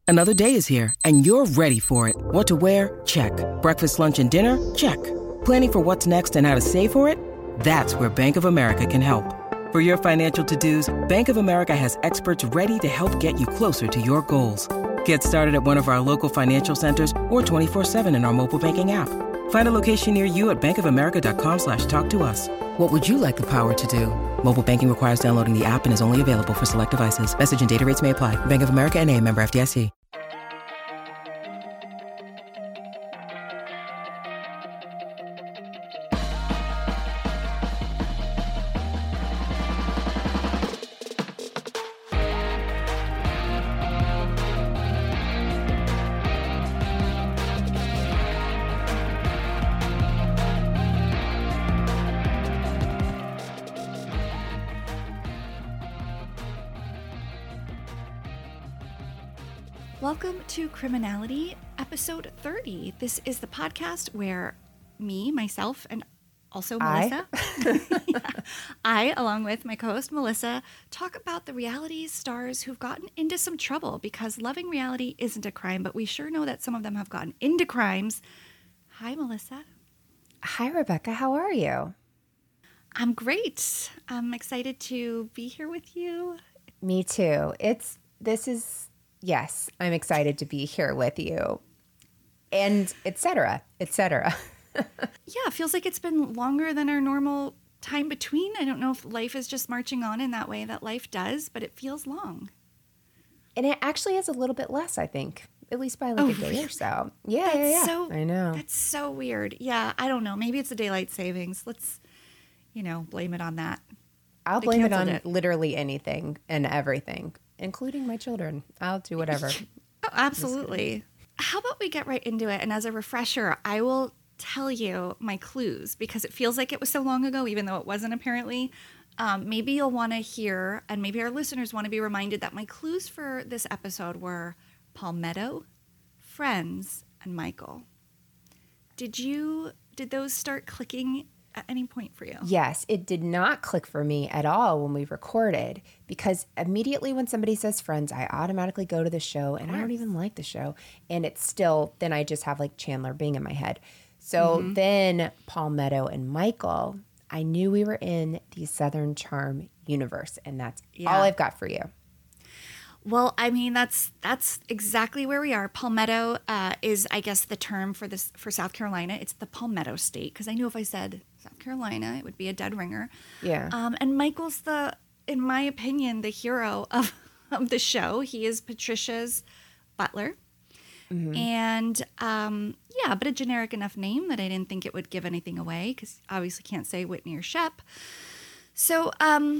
Another day is here, and you're ready for it. What to wear? Check. Breakfast, lunch, and dinner? Check. Planning for what's next and how to save for it? That's where Bank of America can help. For your financial to-dos, Bank of America has experts ready to help get you closer to your goals. Get started at one of our local financial centers or 24/7 in our mobile banking app. Find a location near you at bankofamerica.com/talktous. What would you like the power to do? Mobile banking requires downloading the app and is only available for select devices. Message and data rates may apply. Bank of America N.A., member FDIC. Welcome to Criminality, episode 30. This is the podcast where me, myself, and also Melissa, I, along with my co-host Melissa, talk about the reality stars who've gotten into some trouble because loving reality isn't a crime, but we sure know that some of them have gotten into crimes. Hi, Melissa. Hi, Rebecca. How are you? I'm great. I'm excited to be here with you. Me too. Yes, I'm excited to be here with you, and et cetera, et cetera. Yeah, it feels like it's been longer than our normal time between. I don't know if life is just marching on in that way that life does, but it feels long. And it actually is a little bit less, I think, at least by like a day or so. Yeah. I know. That's so weird. Yeah, I don't know. Maybe it's the daylight savings. Let's, blame it on that. I'll blame it on literally anything and everything, including my children. I'll do whatever. Oh, absolutely. How about we get right into it? And as a refresher, I will tell you my clues because it feels like it was so long ago, even though it wasn't apparently. Maybe you'll want to hear, and maybe our listeners want to be reminded that my clues for this episode were Palmetto, Friends, and Michael. Did those start clicking at any point for you? Yes, it did not click for me at all when we recorded because immediately when somebody says Friends, I automatically go to the show and I don't even like the show. And it's still, then I just have like Chandler Bing in my head. So then Palmetto and Michael, I knew we were in the Southern Charm universe, and that's all I've got for you. Well, I mean, that's exactly where we are. Palmetto is, I guess, the term for South Carolina. It's the Palmetto State, because I knew if I said South Carolina, it would be a dead ringer. Yeah. And Michael's in my opinion, the hero of the show. He is Patricia's butler. Mm-hmm. And but a generic enough name that I didn't think it would give anything away, because obviously can't say Whitney or Shep. So,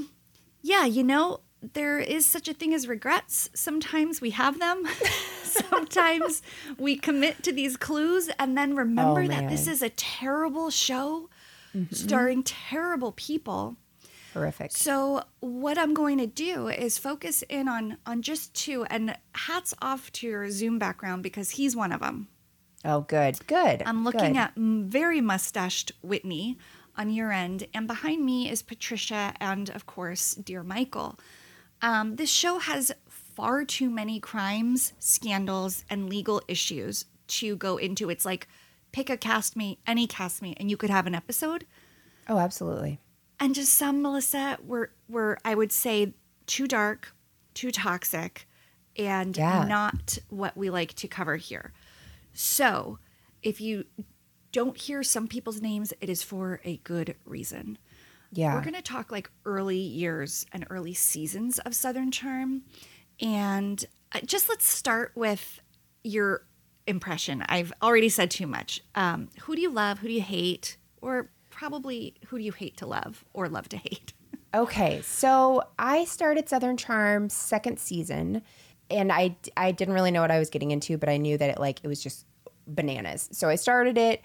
there is such a thing as regrets. Sometimes we have them. Sometimes we commit to these clues and then remember that this is a terrible show starring terrible people. Horrific. So what I'm going to do is focus in on just two, and hats off to your Zoom background because he's one of them. Oh, good. I'm looking at very mustached Whitney on your end, and behind me is Patricia and, of course, dear Michael. This show has far too many crimes, scandals, and legal issues to go into. It's like pick a castmate, any castmate, and you could have an episode. Oh, absolutely. And just some, Melissa, were I would say too dark, too toxic, and not what we like to cover here. So if you don't hear some people's names, it is for a good reason. Yeah. We're going to talk like early years and early seasons of Southern Charm. And just let's start with your impression. I've already said too much. Who do you love? Who do you hate? Or probably who do you hate to love or love to hate? Okay. So I started Southern Charm second season, and I didn't really know what I was getting into, but I knew that it was just bananas. So I started it.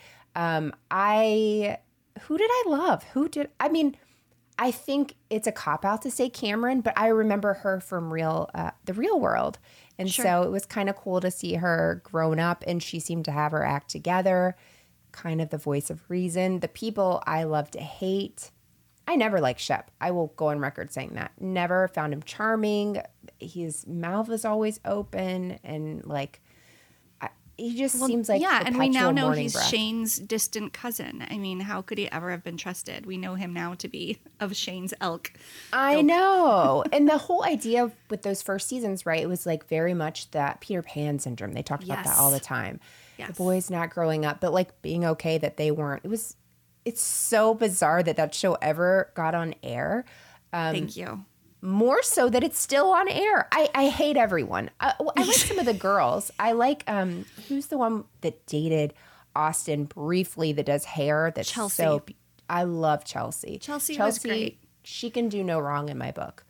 Who did I love? I think it's a cop-out to say Cameron, but I remember her from The Real World. And so it was kind of cool to see her grown up, and she seemed to have her act together, kind of the voice of reason. The people I love to hate, I never liked Shep. I will go on record saying that. Never found him charming. His mouth is always open, and like he just seems like and we now know he's breath. Shane's distant cousin. I mean, how could he ever have been trusted? We know him now to be of Shane's ilk. I know. And the whole idea with those first seasons, right? It was like very much that Peter Pan syndrome. They talked about that all the time. Yes. The boys not growing up, but like being okay that they weren't. It's so bizarre that show ever got on air. Thank you. More so that it's still on air. I hate everyone. I like some of the girls. I like, who's the one that dated Austin briefly that does hair? That's Chelsea. I love Chelsea. Chelsea was great. She can do no wrong in my book.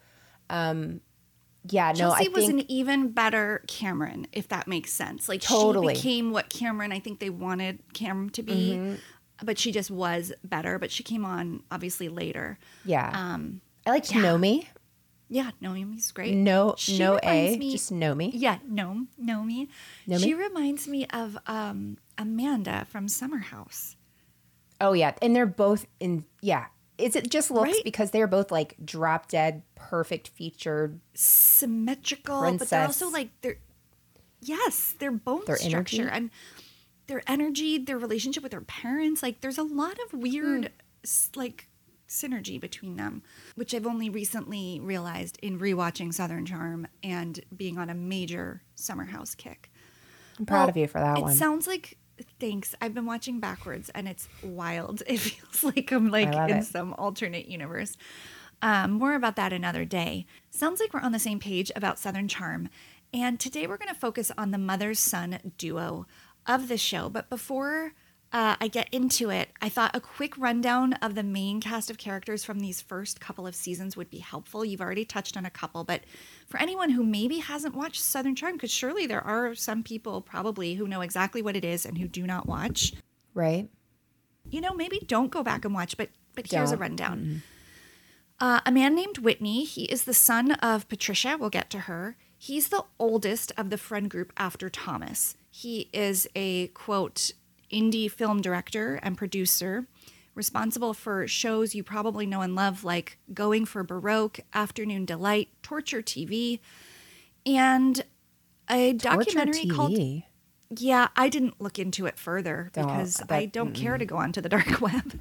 Chelsea was an even better Cameron, if that makes sense. Like totally. She became what Cameron, I think they wanted Cam to be, but she just was better. But she came on obviously later. Yeah. I liked Nomi. Yeah, Nomi's great. Just Nomi. Yeah, Nomi. She reminds me of Amanda from Summer House. Oh yeah, and they're both in. Yeah, is it just looks because they're both like drop dead, perfect featured, symmetrical, princess. But they're also like their bone structure and their energy, their relationship with their parents. Like there's a lot of weird like synergy between them, which I've only recently realized in rewatching Southern Charm and being on a major Summer House kick. I'm proud of you for that one. It sounds like, thanks. I've been watching backwards and it's wild. It feels like I'm like in some alternate universe. More about that another day. Sounds like we're on the same page about Southern Charm. And today we're going to focus on the mother-son duo of the show. But before I get into it, I thought a quick rundown of the main cast of characters from these first couple of seasons would be helpful. You've already touched on a couple, but for anyone who maybe hasn't watched Southern Charm, because surely there are some people probably who know exactly what it is and who do not watch. Right. You know, maybe don't go back and watch, but here's a rundown. A man named Whitney, he is the son of Patricia. We'll get to her. He's the oldest of the friend group after Thomas. He is a, quote, indie film director and producer, responsible for shows you probably know and love like Going for Baroque, Afternoon Delight, Torture TV, and a documentary called... Yeah, I didn't look into it further because I don't care to go onto the dark web.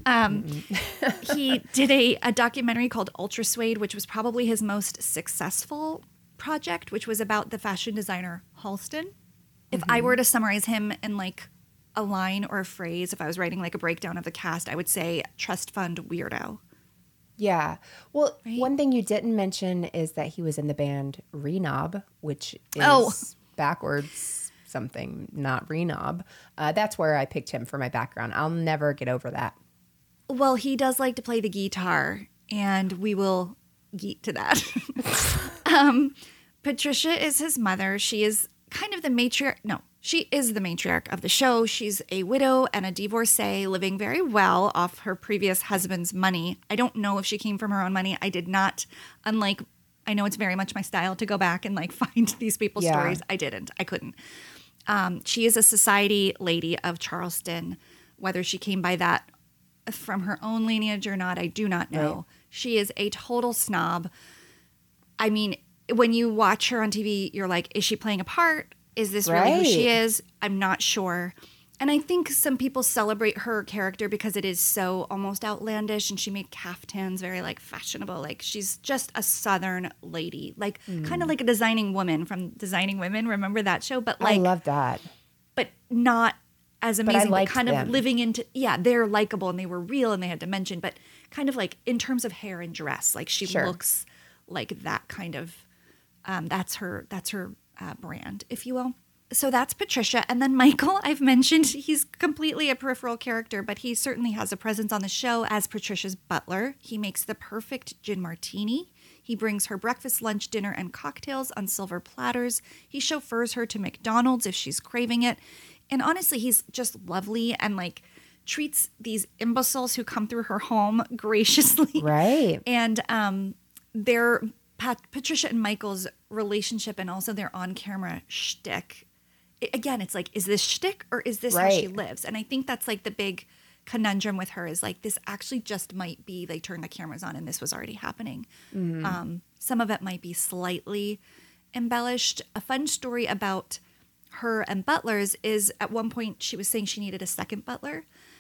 He did a documentary called Ultra Suede, which was probably his most successful project, which was about the fashion designer Halston. If I were to summarize him in like a line or a phrase, if I was writing like a breakdown of the cast, I would say trust fund weirdo. Yeah. Well, one thing you didn't mention is that he was in the band Renob, which is backwards something, not Renob. That's where I picked him for my background. I'll never get over that. Well, he does like to play the guitar, and we will get to that. Patricia is his mother. She is kind of the matriarch. No, she is the matriarch of the show. She's a widow and a divorcee living very well off her previous husband's money. I don't know if she came from her own money. I did not, unlike, I know it's very much my style to go back and like find these people's stories. I didn't. I couldn't. She is a society lady of Charleston. Whether she came by that from her own lineage or not, I do not know. Right. She is a total snob. I mean, when you watch her on TV, you're like, is she playing a part? Is this really who she is? I'm not sure. And I think some people celebrate her character because it is so almost outlandish, and she made caftans very like fashionable. Like she's just a Southern lady, like kind of like a Designing Woman from Designing Women. Remember that show? But like, I love that. But not as amazing, but kind them. Of living into, they're likable and they were real and they had dimension, but kind of like in terms of hair and dress, like she looks like that kind of, that's her brand, if you will. So that's Patricia. And then Michael, I've mentioned, he's completely a peripheral character, but he certainly has a presence on the show as Patricia's butler. He makes the perfect gin martini. He brings her breakfast, lunch, dinner, and cocktails on silver platters. He chauffeurs her to McDonald's if she's craving it. And honestly, he's just lovely and like treats these imbeciles who come through her home graciously. Right. And Patricia and Michael's relationship and also their on-camera shtick. Again, it's like, is this shtick or is this how she lives? And I think that's like the big conundrum with her is like, this actually just might be they turned the cameras on and this was already happening. Some of it might be slightly embellished. A fun story about her and butlers is at one point she was saying she needed a second butler,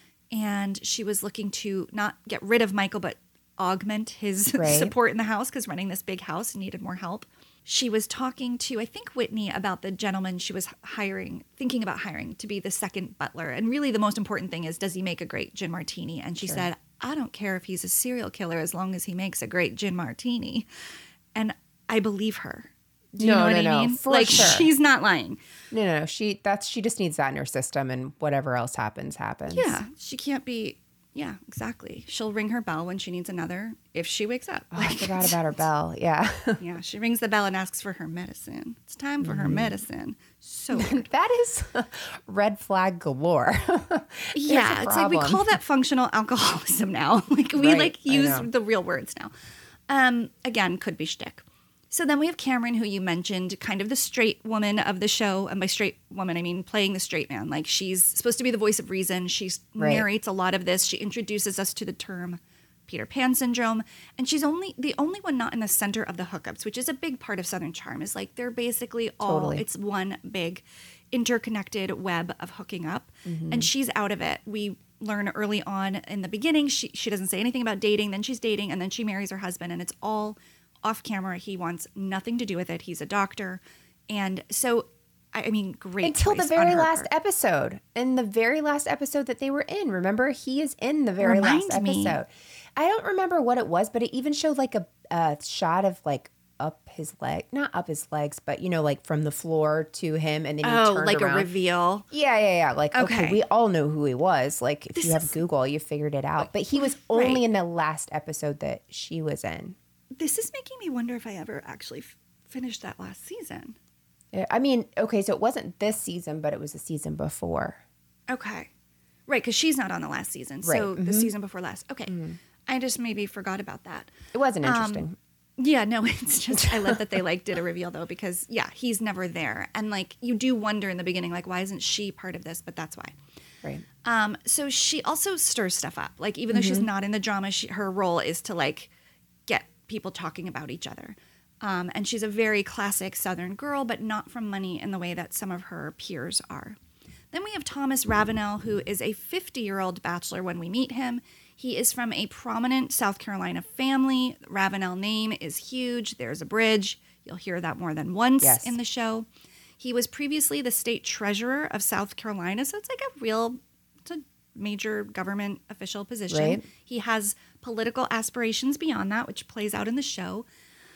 and she was looking to not get rid of Michael but augment his support in the house because running this big house and needed more help. She was talking to, I think, Whitney about the gentleman she was thinking about hiring to be the second butler. And really the most important thing is, does he make a great gin martini? And she said, I don't care if he's a serial killer as long as he makes a great gin martini. And I believe her. Do you know what I mean? For sure. She's not lying. No. She just needs that in her system, and whatever else happens. Yeah. She can't be. Yeah, exactly. She'll ring her bell when she needs another if she wakes up. Oh, I forgot about her bell. Yeah. Yeah, she rings the bell and asks for her medicine. It's time for her medicine. So weird. That is red flag galore. Yeah, it's like we call that functional alcoholism now. Like we use the real words now. Again, could be shtick. So then we have Cameron, who you mentioned, kind of the straight woman of the show. And by straight woman, I mean playing the straight man. Like, she's supposed to be the voice of reason. She narrates a lot of this. She introduces us to the term Peter Pan syndrome. And she's the only one not in the center of the hookups, which is a big part of Southern Charm. Is like they're basically all, it's one big interconnected web of hooking up. And she's out of it. We learn early on in the beginning, she doesn't say anything about dating. Then she's dating, and then she marries her husband. And it's all off camera. He wants nothing to do with it. He's a doctor. And so, I mean, great. Until the very last episode. In the very last episode that they were in. Remember, he is in the very last episode. I don't remember what it was, but it even showed like a shot of like up his leg. Not up his legs, but you know, like from the floor to him. And then he turned like around. A reveal. Yeah. Like, okay, we all know who he was. Like, if you have Google, you figured it out. But he was only in the last episode that she was in. This is making me wonder if I ever actually finished that last season. I mean, okay, so it wasn't this season, but it was the season before. Okay. Right, because she's not on the last season. So the season before last. Okay. I just maybe forgot about that. It wasn't interesting. Yeah, no, it's just, I love that they like did a reveal though, because he's never there. And like, you do wonder in the beginning, like, why isn't she part of this? But that's why. Right. So she also stirs stuff up. Like, even though she's not in the drama, her role is to like get people talking about each other. And she's a very classic Southern girl, but not from money in the way that some of her peers are. Then we have Thomas Ravenel, who is a 50-year-old bachelor when we meet him. He is from a prominent South Carolina family. The Ravenel name is huge. There's a bridge. You'll hear that more than once in the show. He was previously the state treasurer of South Carolina, so it's like it's a major government official position. Right. He has political aspirations beyond that, which plays out in the show.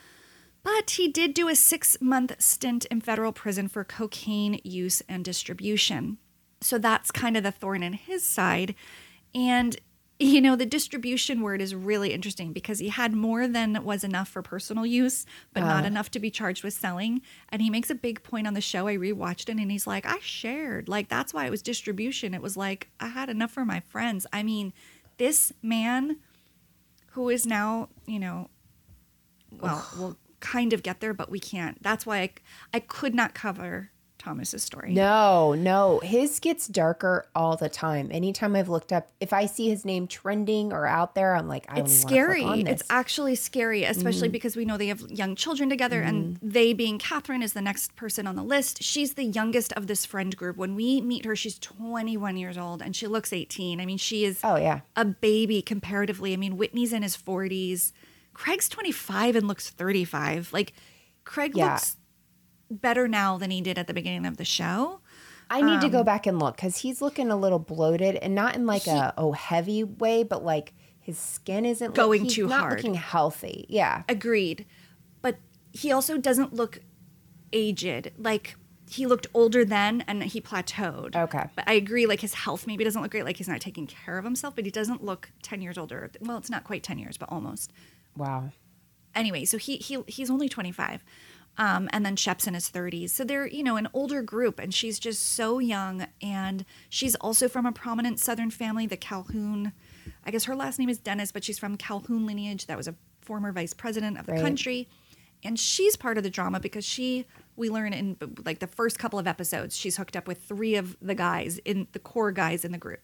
But he did do a 6-month stint in federal prison for cocaine use and distribution. So that's kind of the thorn in his side. And, you know, the distribution word is really interesting because he had more than was enough for personal use, but not enough to be charged with selling. And he makes a big point on the show. I rewatched it and he's like, I shared. Like, that's why it was distribution. It was like, I had enough for my friends. I mean, this man who is now, you know, well, we'll kind of get there, but we can't. That's why I could not cover Thomas's story. No. His gets darker all the time. Anytime I've looked up, if I see his name trending or out there, I'm like, I don't even want to click on this. It's actually scary, especially because we know they have young children together, and they being Catherine is the next person on the list. She's the youngest of this friend group. When we meet her, she's 21 years old, and she looks 18. I mean, she is a baby comparatively. I mean, Whitney's in his 40s. Craig's 25 and looks 35. Like, Craig looks better now than he did at the beginning of the show. I need to go back and look because he's looking a little bloated, and not in like a heavy way, but like his skin isn't going too hard. He's not looking healthy. Yeah. Agreed. But he also doesn't look aged. Like, he looked older then and he plateaued. Okay. But I agree, like, his health maybe doesn't look great. Like, he's not taking care of himself, but he doesn't look 10 years older. Well, it's not quite 10 years, but almost. Wow. Anyway, so he's only 25. And then Shep's in his 30s. So they're, you know, an older group, and she's just so young. And she's also from a prominent Southern family, the Calhoun. I guess her last name is Dennis, but she's from Calhoun lineage. That was a former vice president of the country. And she's part of the drama because we learn in like the first couple of episodes, she's hooked up with 3 of the guys, in the core guys in the group.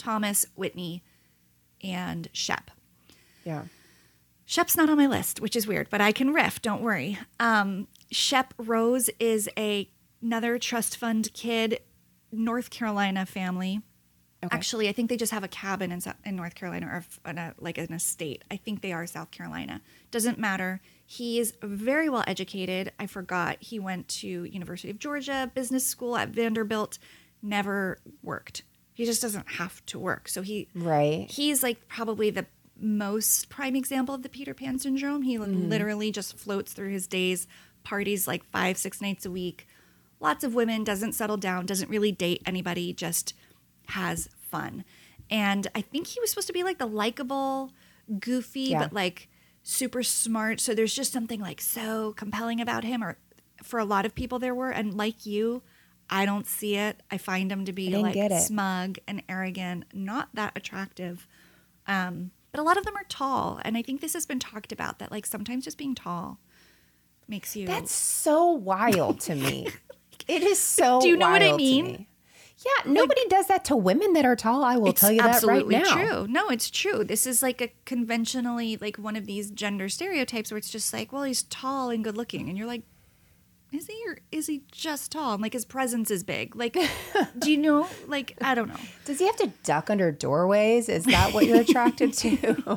Thomas, Whitney, and Shep. Yeah. Shep's not on my list, which is weird, but I can riff. Don't worry. Shep Rose is another trust fund kid, North Carolina family. Okay. Actually, I think they just have a cabin in North Carolina or like an estate. I think they are South Carolina. Doesn't matter. He is very well educated. I forgot. He went to University of Georgia, business school at Vanderbilt, never worked. He just doesn't have to work. So he's like probably the most prime example of the Peter Pan syndrome. He literally just floats through his days, parties like 5-6 nights a week. Lots of women, doesn't settle down, doesn't really date anybody, just has fun. And I think he was supposed to be like the likable, goofy, but like super smart. So there's just something like so compelling about him, or for a lot of people there were. And like you, I don't see it. I find him to be like smug and arrogant, not that attractive. But a lot of them are tall. And I think this has been talked about, that like sometimes just being tall makes you. That's so wild to me. It is so Do you know wild what I mean? Yeah, nobody does that to women that are tall. I will tell you that right now. It's absolutely true. No, it's true. This is like a conventionally, like one of these gender stereotypes where it's just like, well, he's tall and good looking. And you're like, is he, or is he just tall? And like his presence is big. Like, do you know? Like, I don't know. Does he have to duck under doorways? Is that what you're attracted to?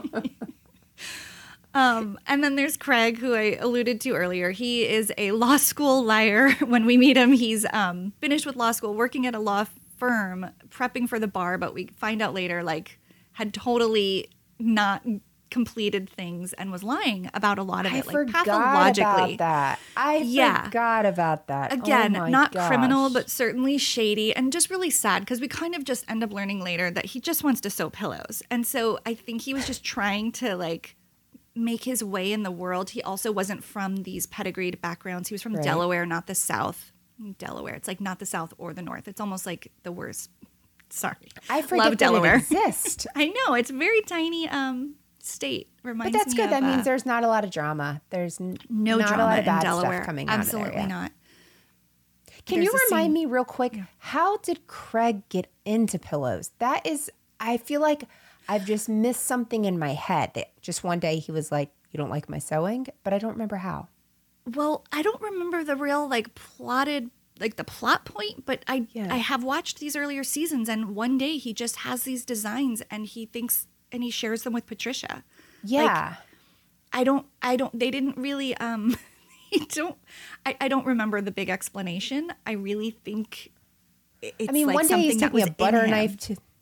And then there's Craig, who I alluded to earlier. He is a law school liar. When we meet him, he's finished with law school, working at a law firm, prepping for the bar, but we find out later, like, had totally not completed things and was lying about a lot of it, like pathologically. I forgot about that. Again, not criminal, but certainly shady, and just really sad because we kind of just end up learning later that he just wants to sew pillows. And so I think he was just trying to like make his way in the world. He also wasn't from these pedigreed backgrounds. He was from Delaware, not the South. Delaware, it's like not the South or the North. It's almost like the worst. Sorry, I forget love Delaware. It exists. I know, it's a very tiny state. Reminds but that's me good. Of, that means there's not a lot of drama. There's no not drama a lot of bad in Delaware. Stuff coming Absolutely out of there. not. Can you remind me real quick? Yeah. How did Craig get into pillows? That is, I feel like I've just missed something in my head. That just one day he was like, "You don't like my sewing," but I don't remember how. Well, I don't remember the real like plotted. Like the plot point, but I have watched these earlier seasons, and one day he just has these designs and he thinks, and he shares them with Patricia. Yeah. Like, they didn't really, I don't remember the big explanation. I really think it's like one day he's taking a butter knife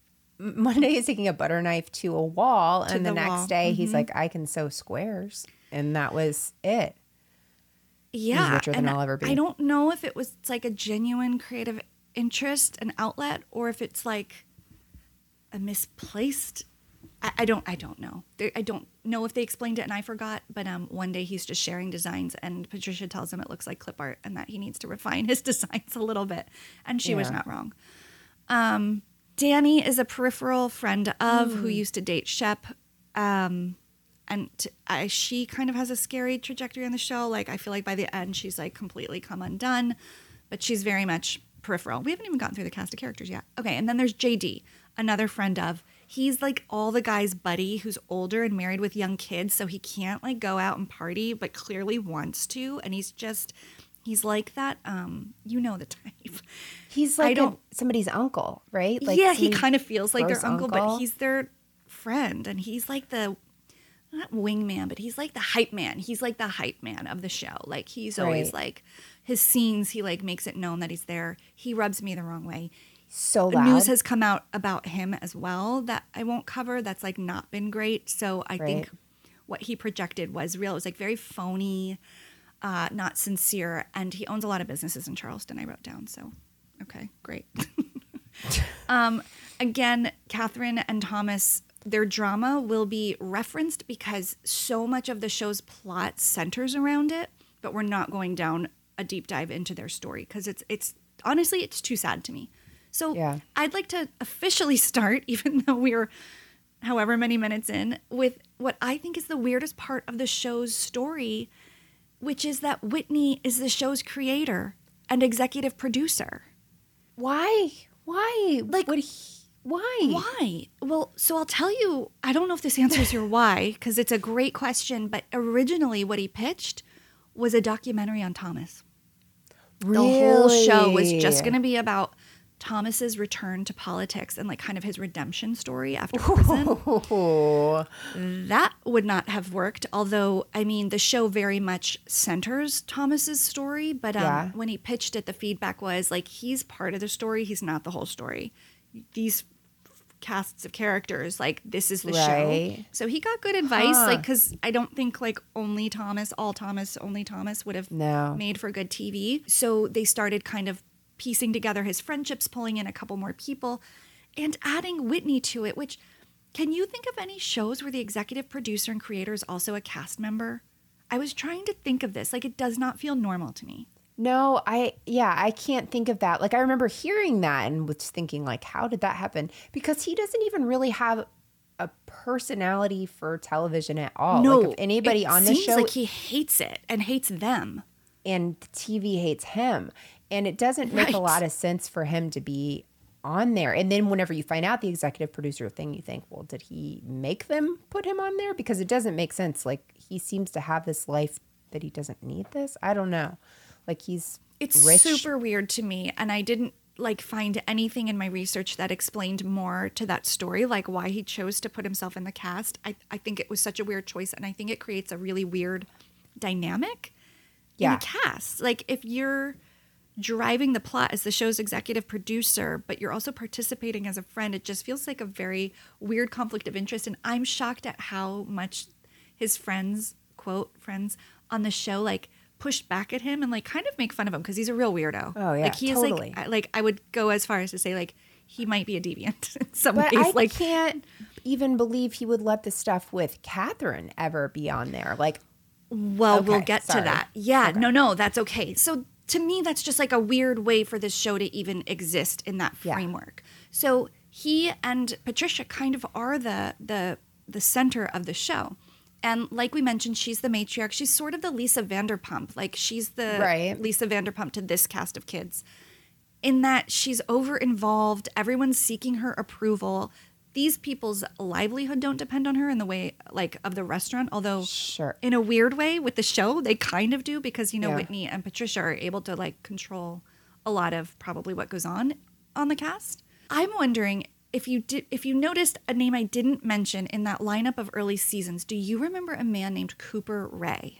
to a wall, and the next day he's like, I can sew squares. And that was it. Yeah, he's richer than I'll ever be. I don't know if it's like a genuine creative interest, an outlet, or if it's like a misplaced. I don't know. I don't know if they explained it and I forgot. But one day he's just sharing designs, and Patricia tells him it looks like clip art and that he needs to refine his designs a little bit. And she was not wrong. Danny is a peripheral friend of who used to date Shep. And she kind of has a scary trajectory on the show. Like, I feel like by the end, she's like completely come undone, but she's very much peripheral. We haven't even gotten through the cast of characters yet. Okay, and then there's JD, another friend of. He's like all the guys' buddy who's older and married with young kids, so he can't like go out and party, but clearly wants to. And he's like that. You know the type. He's like somebody's uncle, right? Like yeah, he kind of feels like their uncle, but he's their friend, and he's like the. Not wingman, but he's like the hype man. He's like the hype man of the show. Like he's always like his scenes. He like makes it known that he's there. He rubs me the wrong way. So loud. News has come out about him as well that I won't cover. That's like not been great. So I think what he projected was real. It was like very phony, not sincere. And he owns a lot of businesses in Charleston. I wrote down. So, okay, great. Again, Catherine and Thomas. Their drama will be referenced because so much of the show's plot centers around it, but we're not going down a deep dive into their story because it's honestly, it's too sad to me. So I'd like to officially start, even though we're however many minutes in, with what I think is the weirdest part of the show's story, which is that Whitney is the show's creator and executive producer. Why? Like, Why? Why? Well, so I'll tell you, I don't know if this answers your why, because it's a great question, but originally what he pitched was a documentary on Thomas. Really? The whole show was just going to be about Thomas's return to politics and like kind of his redemption story after prison. Oh. That would not have worked, although, I mean, the show very much centers Thomas's story, but when he pitched it, the feedback was like, he's part of the story, he's not the whole story. These casts of characters, like, this is the show. So he got good advice, like, because I don't think like only Thomas, only Thomas would have made for good TV. So they started kind of piecing together his friendships, pulling in a couple more people, and adding Whitney to it, which, can you think of any shows where the executive producer and creator is also a cast member? I was trying to think of this. Like, it does not feel normal to me. No, I can't think of that. Like, I remember hearing that and was thinking, like, how did that happen? Because he doesn't even really have a personality for television at all. No, like, if anybody on the show, seems like he hates it and hates them. And TV hates him. And it doesn't make a lot of sense for him to be on there. And then whenever you find out the executive producer thing, you think, well, did he make them put him on there? Because it doesn't make sense. Like, he seems to have this life that he doesn't need this. I don't know. Like, it's rich. Super weird to me. And I didn't like find anything in my research that explained more to that story, like why he chose to put himself in the cast. I think it was such a weird choice. And I think it creates a really weird dynamic in a cast. Like, if you're driving the plot as the show's executive producer, but you're also participating as a friend, it just feels like a very weird conflict of interest. And I'm shocked at how much his friends, quote, friends on the show, like, pushed back at him and like kind of make fun of him because he's a real weirdo. Oh yeah, like he totally. is like I would go as far as to say like he might be a deviant in some but ways. I can't even believe he would let the stuff with Catherine ever be on there. Like, well, we'll get to that. Yeah, okay. No, that's okay. So to me, that's just like a weird way for this show to even exist in that framework. So he and Patricia kind of are the center of the show. And like we mentioned, she's the matriarch. She's sort of the Lisa Vanderpump. Like, she's the Lisa Vanderpump to this cast of kids, in that she's over-involved. Everyone's seeking her approval. These people's livelihood don't depend on her in the way, like, of the restaurant. Although, in a weird way, with the show, they kind of do. Because, you know, Whitney and Patricia are able to, like, control a lot of probably what goes on the cast. I'm wondering, if you noticed a name I didn't mention in that lineup of early seasons, do you remember a man named Cooper Ray?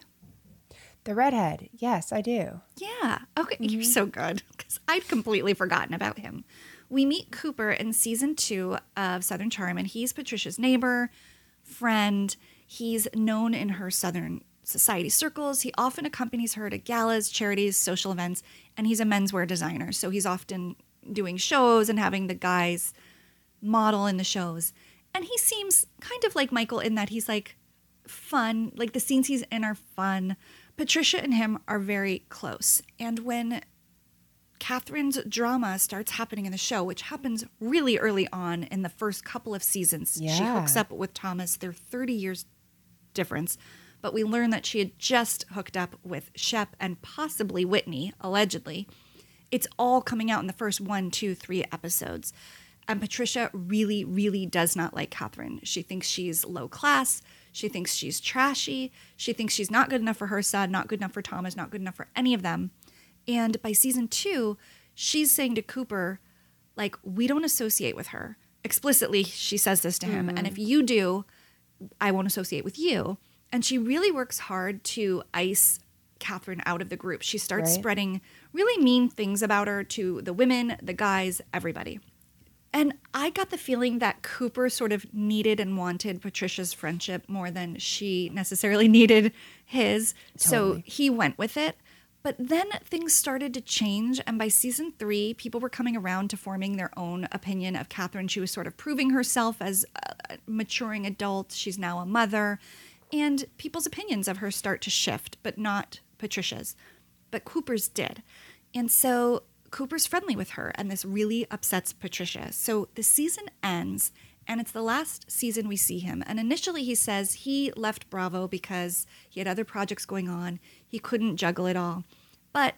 The redhead. Yes, I do. Yeah. Okay. Mm-hmm. You're so good, because I'd completely forgotten about him. We meet Cooper in season 2 of Southern Charm, and he's Patricia's neighbor, friend. He's known in her Southern society circles. He often accompanies her to galas, charities, social events, and he's a menswear designer. So he's often doing shows and having the guys model in the shows. And he seems kind of like Michael in that he's like fun, like the scenes he's in are fun. Patricia and him are very close. And when Catherine's drama starts happening in the show, which happens really early on in the first couple of seasons, she hooks up with Thomas. They're 30 years difference, but we learn that she had just hooked up with Shep and possibly Whitney, allegedly. It's all coming out in the first 1, 2, 3 episodes. And Patricia really, really does not like Catherine. She thinks she's low class. She thinks she's trashy. She thinks she's not good enough for her son, not good enough for Thomas, not good enough for any of them. And by season 2, she's saying to Cooper, like, we don't associate with her. Explicitly, she says this to him. And if you do, I won't associate with you. And she really works hard to ice Catherine out of the group. She starts spreading really mean things about her to the women, the guys, everybody. And I got the feeling that Cooper sort of needed and wanted Patricia's friendship more than she necessarily needed his. Totally. So he went with it. But then things started to change. And by season 3, people were coming around to forming their own opinion of Catherine. She was sort of proving herself as a maturing adult. She's now a mother. And people's opinions of her start to shift, but not Patricia's. But Cooper's did. And so Cooper's friendly with her, and this really upsets Patricia. So the season ends, and it's the last season we see him. And initially he says he left Bravo because he had other projects going on. He couldn't juggle it all. But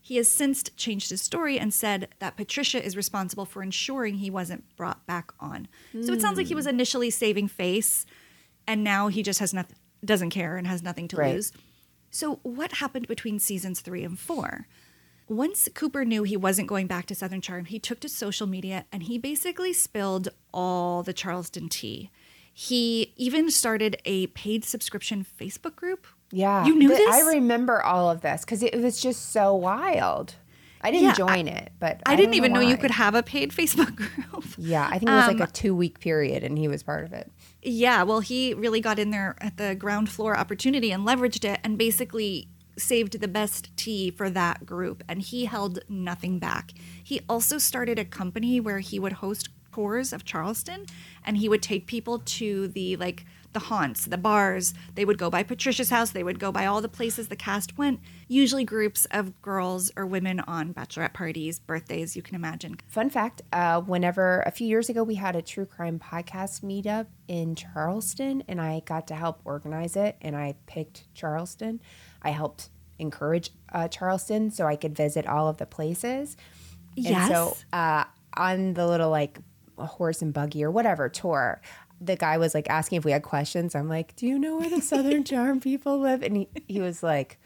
He has since changed his story and said that Patricia is responsible for ensuring he wasn't brought back on. So it sounds like he was initially saving face, and now he just doesn't care and has nothing to lose. So what happened between seasons 3 and 4? Once Cooper knew he wasn't going back to Southern Charm, he took to social media and he basically spilled all the Charleston tea. He even started a paid subscription Facebook group. Yeah. You knew this? I remember all of this because it was just so wild. I didn't join it, but I didn't even know you could have a paid Facebook group. Yeah, I think it was like a 2-week period and he was part of it. Yeah, well, he really got in there at the ground floor opportunity and leveraged it and basically saved the best tea for that group. And he held nothing back. He also started a company where he would host tours of Charleston and he would take people to the haunts, the bars. They would go by Patricia's house. They would go by all the places the cast went, usually groups of girls or women on bachelorette parties, birthdays, you can imagine. Fun fact, whenever a few years ago we had a true crime podcast meetup in Charleston and I got to help organize it and I picked Charleston. I helped encourage Charleston so I could visit all of the places. Yes. And so on the little horse and buggy or whatever tour, the guy was asking if we had questions. I'm like, do you know where the Southern Charm people live? And he was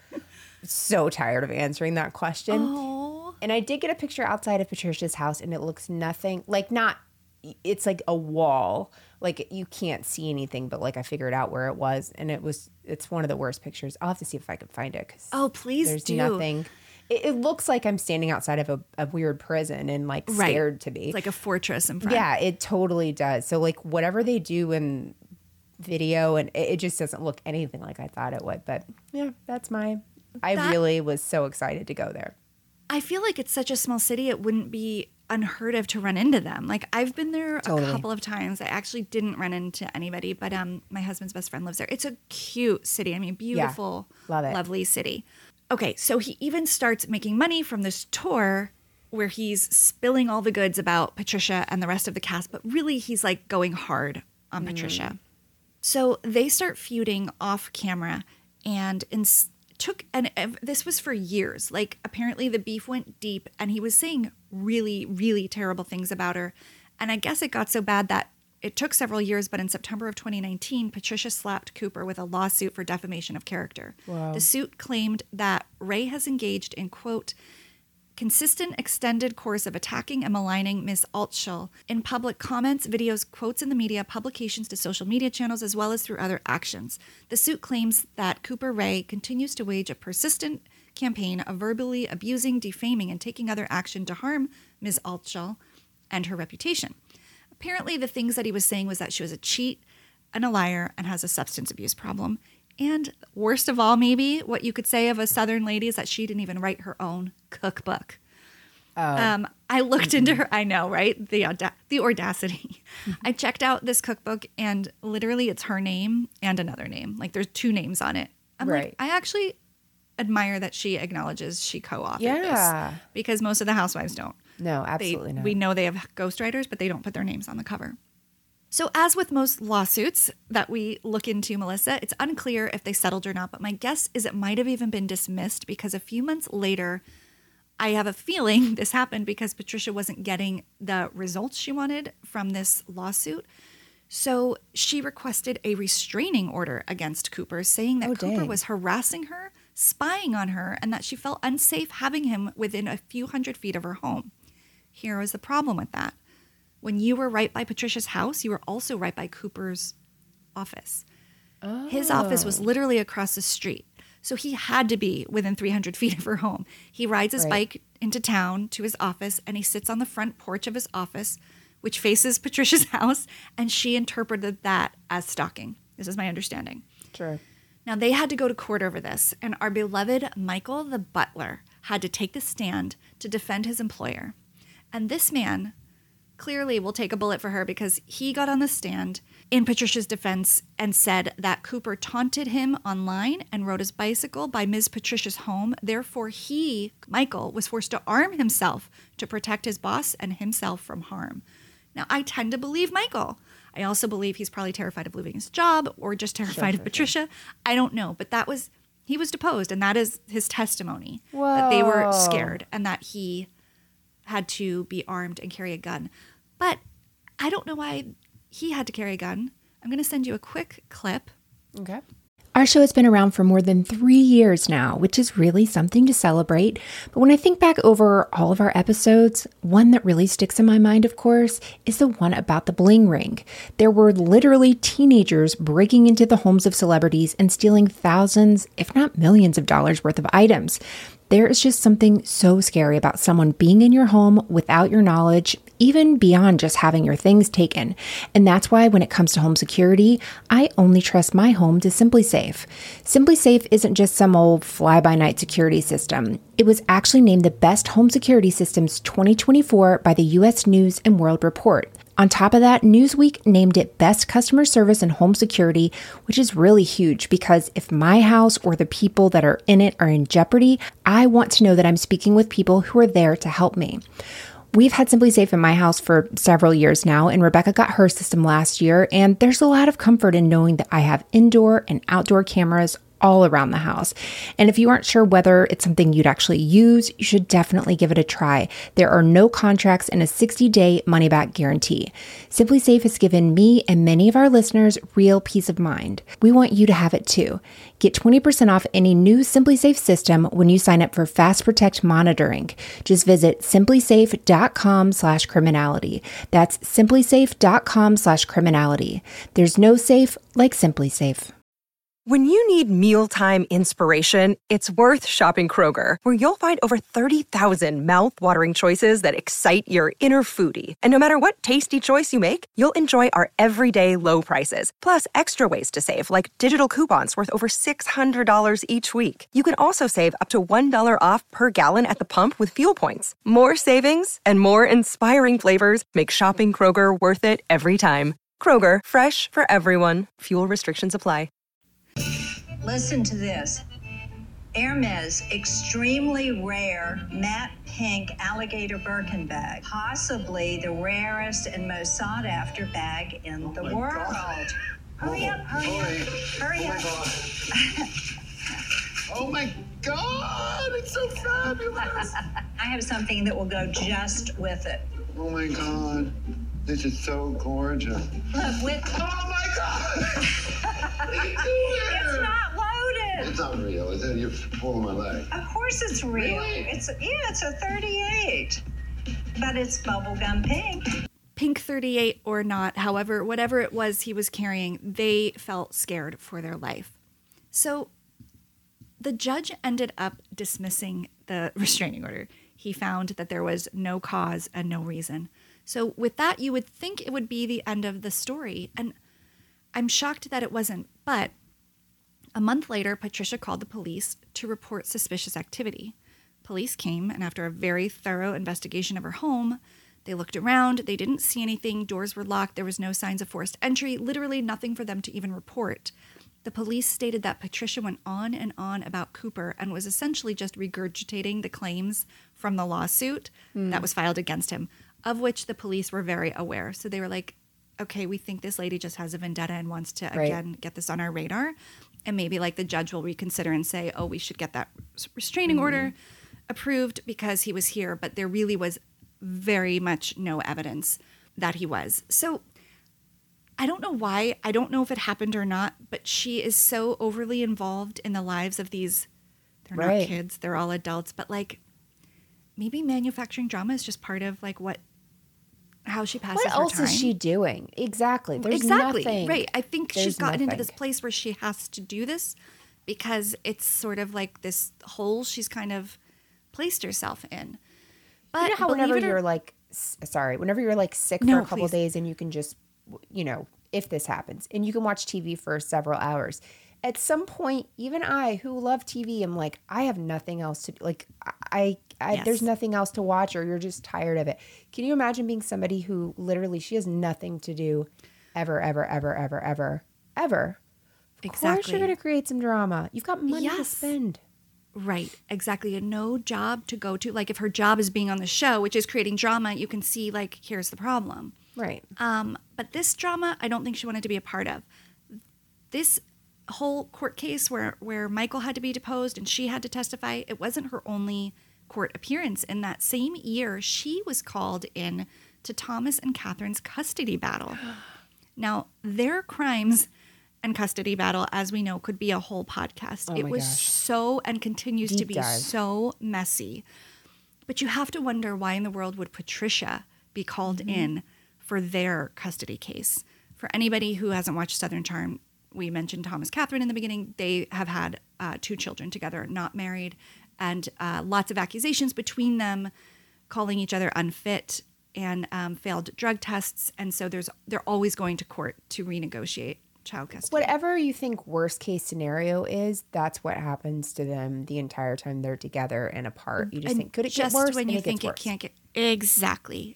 so tired of answering that question. Oh. And I did get a picture outside of Patricia's house and it looks nothing it's like a wall. You can't see anything, but I figured out where it was. And it's one of the worst pictures. I'll have to see if I can find it. Oh, please there's do. Nothing. It looks like I'm standing outside of a weird prison and scared to be. It's like a fortress in front. Yeah, it totally does. So whatever they do in video, and it just doesn't look anything like I thought it would. But yeah, I really was so excited to go there. I feel like it's such a small city, it wouldn't be unheard of to run into them. I've been there a couple of times. I actually didn't run into anybody, but my husband's best friend lives there. It's a cute city. I mean, beautiful, love it. Lovely city. Okay, so he even starts making money from this tour where he's spilling all the goods about Patricia and the rest of the cast, but really he's going hard on Patricia. So they start feuding off camera and this was for years. Apparently the beef went deep and he was saying really, really terrible things about her. And I guess it got so bad that it took several years, but in September of 2019, Patricia slapped Cooper with a lawsuit for defamation of character. Wow. The suit claimed that Ray has engaged in, quote, consistent extended course of attacking and maligning Ms. Altschul in public comments, videos, quotes in the media, publications to social media channels, as well as through other actions. The suit claims that Cooper Ray continues to wage a persistent campaign of verbally abusing, defaming, and taking other action to harm Ms. Altschul and her reputation. Apparently, the things that he was saying was that she was a cheat and a liar and has a substance abuse problem. And worst of all, maybe what you could say of a Southern lady is that she didn't even write her own cookbook. I looked into her. I know, right? The audacity. I checked out this cookbook and literally it's her name and another name. There's 2 names on it. I'm I actually admire that she acknowledges she co-authored this because most of the housewives don't. No, absolutely not. We know they have ghostwriters, but they don't put their names on the cover. So as with most lawsuits that we look into, Melissa, it's unclear if they settled or not, but my guess is it might have even been dismissed because a few months later, I have a feeling this happened because Patricia wasn't getting the results she wanted from this lawsuit. So she requested a restraining order against Cooper, saying that Cooper was harassing her, spying on her, and that she felt unsafe having him within a few hundred feet of her home. Here was the problem with that. When you were right by Patricia's house, you were also right by Cooper's office. Oh. His office was literally across the street. So he had to be within 300 feet of her home. He rides his bike into town to his office and he sits on the front porch of his office, which faces Patricia's house. And she interpreted that as stalking. This is my understanding. Sure. Now they had to go to court over this. And our beloved Michael, the butler, had to take the stand to defend his employer. And this man clearly will take a bullet for her because he got on the stand in Patricia's defense and said that Cooper taunted him online and rode his bicycle by Ms. Patricia's home. Therefore, he, Michael, was forced to arm himself to protect his boss and himself from harm. Now, I tend to believe Michael. I also believe he's probably terrified of losing his job or just terrified of Patricia. I don't know. But that was He was deposed, and that is his testimony. Whoa. That they were scared and that he had to be armed and carry a gun. But I don't know why he had to carry a gun. I'm going to send you a quick clip. Okay. Our show has been around for more than 3 years now, which is really something to celebrate. But when I think back over all of our episodes, one that really sticks in my mind, of course, is the one about the bling ring. There were literally teenagers breaking into the homes of celebrities and stealing thousands, if not millions of dollars worth of items. There is just something so scary about someone being in your home without your knowledge, even beyond just having your things taken. And that's why when it comes to home security, I only trust my home to SimpliSafe. SimpliSafe isn't just some old fly-by-night security system. It was actually named the Best Home Security Systems 2024 by the U.S. News & World Report. On top of that, Newsweek named it Best Customer Service and Home Security, which is really huge because if my house or the people that are in it are in jeopardy, I want to know that I'm speaking with people who are there to help me. We've had SimpliSafe in my house for several years now, and Rebecca got her system last year, and there's a lot of comfort in knowing that I have indoor and outdoor cameras all around the house. And if you aren't sure whether it's something you'd actually use, you should definitely give it a try. There are no contracts and a 60-day money-back guarantee. SimpliSafe has given me and many of our listeners real peace of mind. We want you to have it too. Get 20% off any new SimpliSafe system when you sign up for Fast Protect monitoring. Just visit simplisafe.com/criminality. That's simplisafe.com/criminality. There's no safe like SimpliSafe. When you need mealtime inspiration, it's worth shopping Kroger, where you'll find over 30,000 mouth-watering choices that excite your inner foodie. And no matter what tasty choice you make, you'll enjoy our everyday low prices, plus extra ways to save, like digital coupons worth over $600 each week. You can also save up to $1 off per gallon at the pump with fuel points. More savings and more inspiring flavors make shopping Kroger worth it every time. Kroger, fresh for everyone. Fuel restrictions apply. Listen to this. Hermes extremely rare matte pink alligator Birkin bag, possibly the rarest and most sought after bag in the world. God. Hurry up, hurry up. Oh my God, it's so fabulous. I have something that will go just with it. Oh my God, this is so gorgeous. Look, with... Oh my God! It's not loaded. It's not real, is it? You're pulling my leg. Of course it's real. Really? It's a 38, but it's bubblegum pink. Pink 38 or not, however, whatever it was he was carrying, they felt scared for their life. So the judge ended up dismissing the restraining order. He found that there was no cause and no reason. So with that, you would think it would be the end of the story. And I'm shocked that it wasn't. But a month later, Patricia called the police to report suspicious activity. Police came, and after a very thorough investigation of her home, they looked around. They didn't see anything. Doors were locked. There was no signs of forced entry. Literally nothing for them to even report. The police stated that Patricia went on and on about Cooper and was essentially just regurgitating the claims from the lawsuit that was filed against him, of which the police were very aware. So they were like, okay, we think this lady just has a vendetta and wants to, again, get this on our radar. And maybe like the judge will reconsider and say, oh, we should get that restraining order approved because he was here. But there really was very much no evidence that he was. So I don't know why. I don't know if it happened or not, but she is so overly involved in the lives of these, they're not kids, they're all adults, but like maybe manufacturing drama is just part of like how she passes her time. What else is she doing? Exactly. There's nothing. Right. I think she's gotten into this place where she has to do this because it's sort of like this hole she's kind of placed herself in. But you know how whenever you're like sick for a couple of days and you can just, you know, if this happens and you can watch TV for several hours. At some point, even I, who love TV, am like, I have nothing else to do. Like, there's nothing else to watch, or you're just tired of it. Can you imagine being somebody who literally, she has nothing to do ever? Of course you're going to create some drama. You've got money to spend. Right, exactly. And no job to go to. Like, if her job is being on the show, which is creating drama, you can see, like, here's the problem. Right. But this drama, I don't think she wanted to be a part of. This whole court case where Michael had to be deposed and she had to testify, it wasn't her only court appearance. In that same year, she was called in to Thomas and Catherine's custody battle. Now, their crimes and custody battle, as we know, could be a whole podcast. It was so, and continues to be so messy. But you have to wonder, why in the world would Patricia be called in for their custody case? For anybody who hasn't watched Southern Charm, we mentioned Thomas Catherine in the beginning. They have had 2 children together, not married, and lots of accusations between them, calling each other unfit and failed drug tests. And so they're always going to court to renegotiate child custody. Whatever you think worst case scenario is, that's what happens to them the entire time they're together and apart. You just think, could it get worse? Just when you think it can't get... Exactly.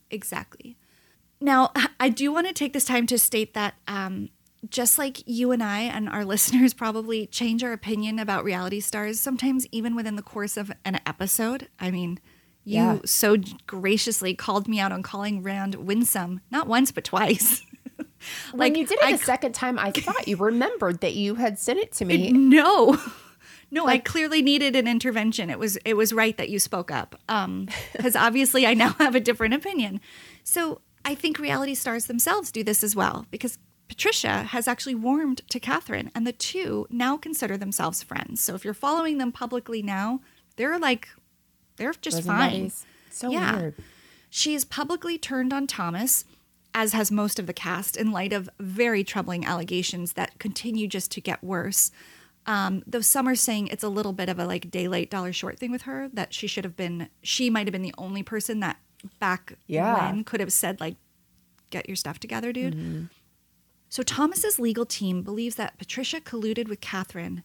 Now, I do want to take this time to state that just like you and I and our listeners probably change our opinion about reality stars, sometimes even within the course of an episode. I mean, you so graciously called me out on calling Rand winsome, not once, but twice. When you did it the second time, I thought you remembered that you had sent it to me. No, I clearly needed an intervention. It was right that you spoke up, because obviously I now have a different opinion. So I think reality stars themselves do this as well, because Patricia has actually warmed to Catherine, and the two now consider themselves friends. So if you're following them publicly now, they're just fine. Buddies. So weird. She is publicly turned on Thomas, as has most of the cast, in light of very troubling allegations that continue just to get worse. Though some are saying it's a little bit of a like day late, dollar short thing with her, that she might have been the only person that back when could have said like, get your stuff together, dude. Mm-hmm. So Thomas's legal team believes that Patricia colluded with Catherine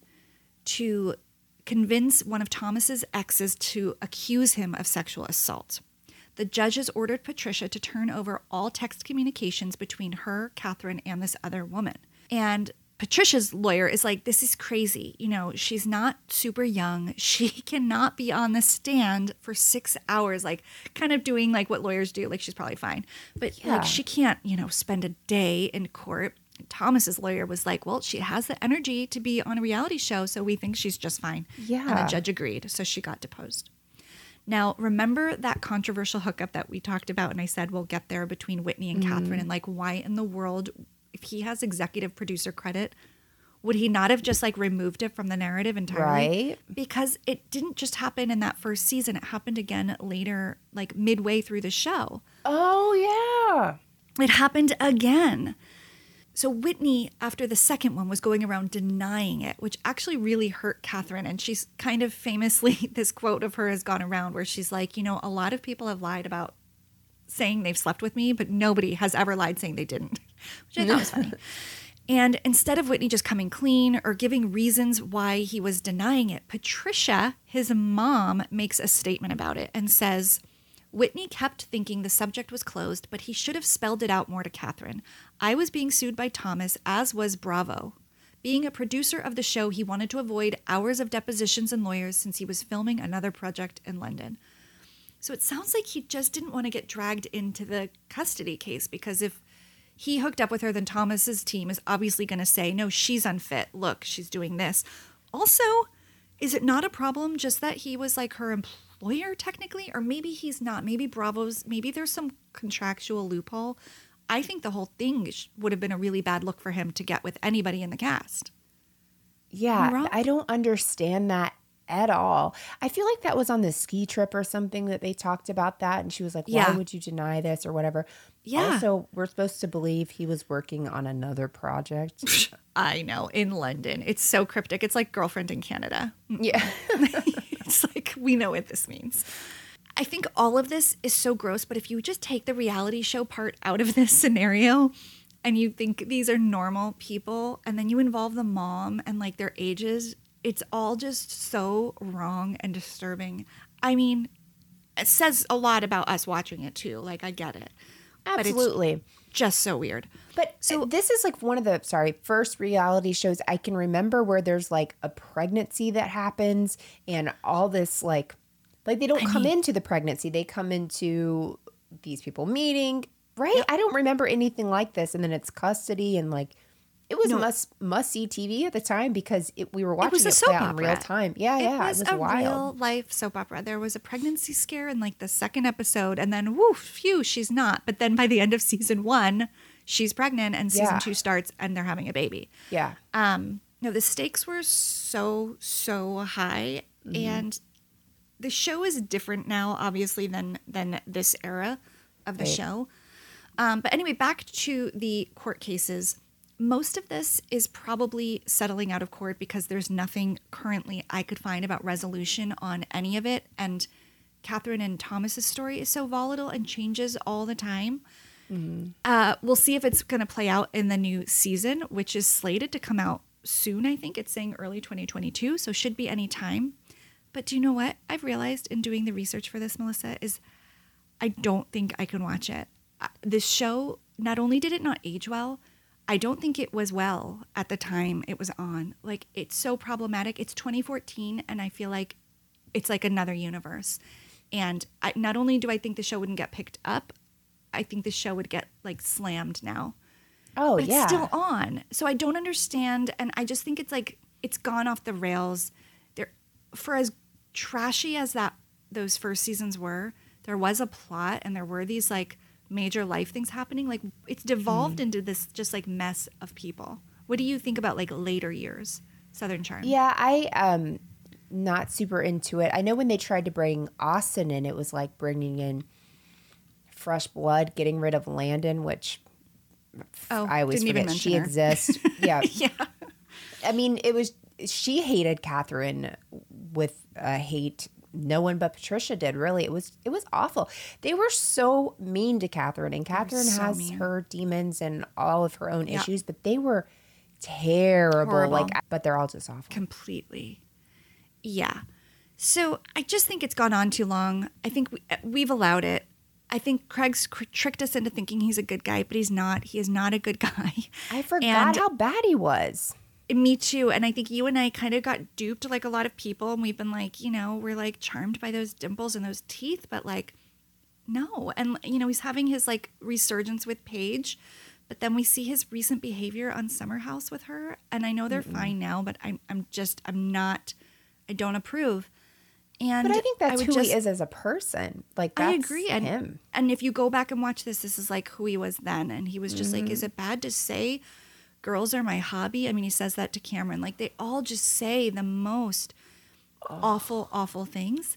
to convince one of Thomas's exes to accuse him of sexual assault. The judges ordered Patricia to turn over all text communications between her, Catherine, and this other woman. And Patricia's lawyer is like, this is crazy. You know, she's not super young. She cannot be on the stand for 6 hours, like kind of doing like what lawyers do. Like, she's probably fine. But like, she can't, spend a day in court. Thomas's lawyer was like, well, she has the energy to be on a reality show, so we think she's just fine. Yeah. And the judge agreed. So she got deposed. Now, remember that controversial hookup that we talked about, and I said we'll get there, between Whitney and Catherine, and like, why in the world, if he has executive producer credit, would he not have just like removed it from the narrative entirely? Right. Because it didn't just happen in that first season. It happened again later, like midway through the show. Oh, yeah. It happened again. So Whitney, after the second one, was going around denying it, which actually really hurt Catherine. And she's kind of famously, this quote of her has gone around where she's like, a lot of people have lied about saying they've slept with me, but nobody has ever lied saying they didn't, which I thought was funny. And instead of Whitney just coming clean or giving reasons why he was denying it, Patricia, his mom, makes a statement about it and says, Whitney kept thinking the subject was closed, but he should have spelled it out more to Catherine. I was being sued by Thomas, as was Bravo. Being a producer of the show, he wanted to avoid hours of depositions and lawyers since he was filming another project in London. So it sounds like he just didn't want to get dragged into the custody case, because if he hooked up with her, then Thomas's team is obviously going to say, no, she's unfit. Look, she's doing this. Also, is it not a problem just that he was like her employer technically? Or maybe he's not. Maybe maybe there's some contractual loophole. I think the whole thing would have been a really bad look for him to get with anybody in the cast. Yeah, I don't understand that at all. I feel like that was on the ski trip or something that they talked about that. And she was like, why would you deny this or whatever? Yeah. Also, we're supposed to believe he was working on another project. I know, in London. It's so cryptic. It's like Girlfriend in Canada. Yeah. It's like, we know what this means. I think all of this is so gross, but if you just take the reality show part out of this scenario and you think these are normal people, and then you involve the mom and like their ages, it's all just so wrong and disturbing. I mean, it says a lot about us watching it too. Like, I get it. Absolutely. But it's just so weird. But so this is like one of the, first reality shows I can remember where there's like a pregnancy that happens and all this like they don't come into the pregnancy. They come into these people meeting, right? Yep. I don't remember anything like this. And then it's custody and like, It was must see TV at the time because we were watching it play out in real time. Yeah, it was a wild. real life soap opera. There was a pregnancy scare in like the second episode, and then woof, phew, she's not. But then by the end of season 1, she's pregnant, and season 2 starts, and they're having a baby. Yeah. The stakes were so high, and the show is different now, obviously, than this era of the show. But anyway, back to the court cases. Most of this is probably settling out of court because there's nothing currently I could find about resolution on any of it. And Catherine and Thomas's story is so volatile and changes all the time. We'll see if it's going to play out in the new season, which is slated to come out soon. I think it's saying early 2022, so should be any time. But do you know what I've realized in doing the research for this, Melissa, is I don't think I can watch it. This show, not only did it not age well, I don't think it was well at the time it was on. Like, it's so problematic. It's 2014, and I feel like it's like another universe. And not only do I think the show wouldn't get picked up, I think the show would get like slammed now. Oh, but yeah. It's still on. So I don't understand. And I just think it's like, it's gone off the rails. For as trashy as those first seasons were, there was a plot and there were these like major life things happening. Like, it's devolved into this just like mess of people. What do you think about like later years, Southern Charm? Yeah, I not super into it. I know when they tried to bring Austin in, it was like bringing in fresh blood, getting rid of Landon, which I always forget she exists. Yeah. Yeah. I mean, she hated Catherine with hate no one but Patricia did, really. It was awful. They were so mean to Catherine, and Catherine has her demons and all of her own issues, but they were terrible. Horrible. But they're all just awful. Completely. Yeah. So I just think it's gone on too long. I think we've allowed it. I think Craig's tricked us into thinking he's a good guy, but he's not. He is not a good guy. I forgot how bad he was. Me too. And I think you and I kind of got duped like a lot of people. And we've been like, we're like charmed by those dimples and those teeth, but like, no. And, he's having his like resurgence with Paige, but then we see his recent behavior on Summer House with her. And I know they're fine now, but I don't approve. And but I think that's who he is as a person. Like, that's I agree. him. And if you go back and watch this is like who he was then. And he was just like, is it bad to say girls are my hobby? I mean, he says that to Cameron. Like, they all just say the most awful, awful things.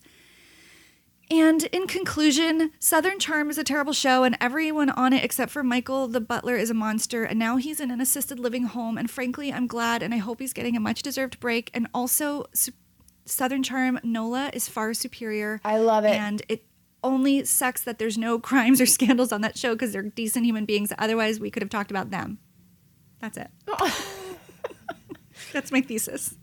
And in conclusion, Southern Charm is a terrible show, and everyone on it except for Michael, the butler, is a monster. And now he's in an assisted living home. And frankly, I'm glad, and I hope he's getting a much-deserved break. And also, Southern Charm, Nola is far superior. I love it. And it only sucks that there's no crimes or scandals on that show because they're decent human beings. Otherwise, we could have talked about them. That's it. That's my thesis.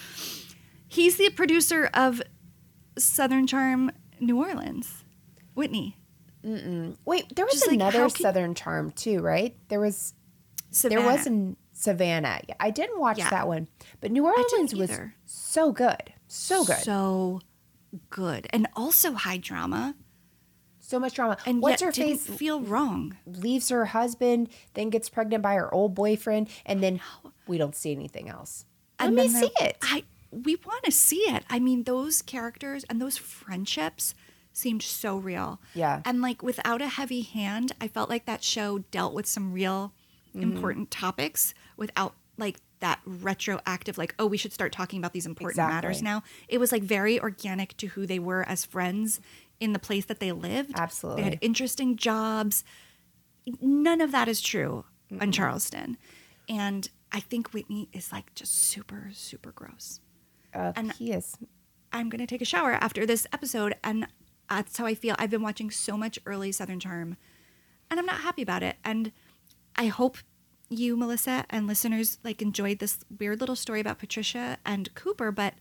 He's the producer of Southern Charm New Orleans. Whitney. Wait, there was another Southern Charm too, right? There was Savannah. There was in Savannah. I didn't watch that one, but New Orleans was so good. So good. So good. And also high drama. So much drama. And what's yet her didn't face? Feel wrong. Leaves her husband, then gets pregnant by her old boyfriend, and then we don't see anything else. Let me see it. We want to see it. I mean, those characters and those friendships seemed so real. Yeah. And like without a heavy hand, I felt like that show dealt with some real important topics without like that retroactive, like, oh, we should start talking about these important matters now. It was like very organic to who they were as friends in the place that they lived. Absolutely. They had interesting jobs. None of that is true on Charleston. And I think Whitney is like just super, super gross. And he is. I'm going to take a shower after this episode. And that's how I feel. I've been watching so much early Southern Charm and I'm not happy about it. And I hope you, Melissa, and listeners like enjoyed this weird little story about Patricia and Cooper, but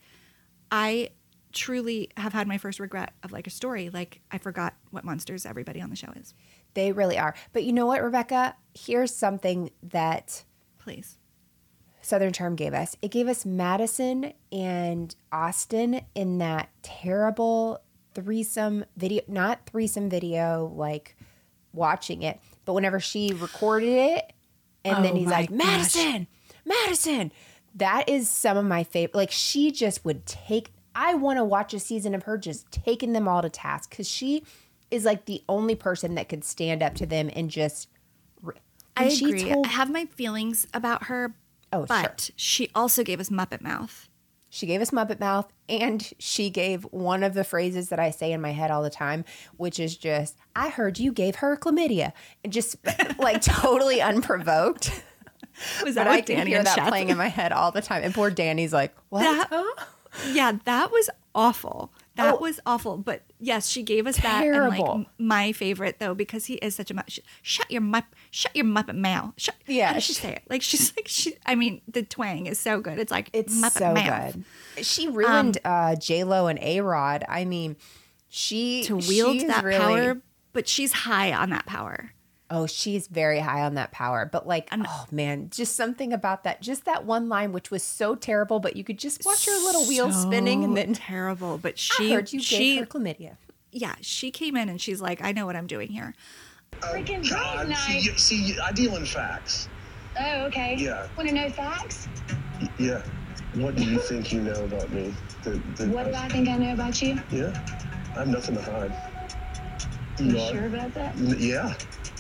I truly have had my first regret of like a story. Like, I forgot what monsters everybody on the show is. They really are. But you know what, Rebecca? Here's something that Please. Southern Charm gave us. It gave us Madison and Austin in that terrible threesome video, not threesome video, like watching it, but whenever she recorded it, and then he's like, Madison, Madison. That is some of my favorite. Like, she just would I want to watch a season of her just taking them all to task, because she is like the only person that could stand up to them and just. I agree. I have my feelings about her, but sure. She also gave us Muppet Mouth. She gave us Muppet Mouth, and she gave one of the phrases that I say in my head all the time, which is just, I heard you gave her chlamydia. And just like totally unprovoked. Was that but like I can Danny hear and that Shep? playing in my head all the time. And poor Danny's like, what? Yeah, that was awful. That was awful. But yes, she gave us that. And like my favorite though, because he is such a shut your Muppet mouth. How does she say it? Like I mean, the twang is so good. It's like it's Muppet so mouth. Good. She ruined J-Lo and A-Rod. I mean, to wield that power, but she's high on that power. Oh, she's very high on that power. But like, oh man, just something about that, just that one line, which was so terrible, but you could just watch her little wheel spinning and then terrible. But I heard you gave her chlamydia. Yeah, she came in and she's like, I know what I'm doing here. Freaking God, great night. see, I deal in facts. Oh, okay. Yeah. Want to know facts? Yeah. What do you think you know about me? What do I think I know about you? Yeah. I have nothing to hide. You sure about that? Yeah.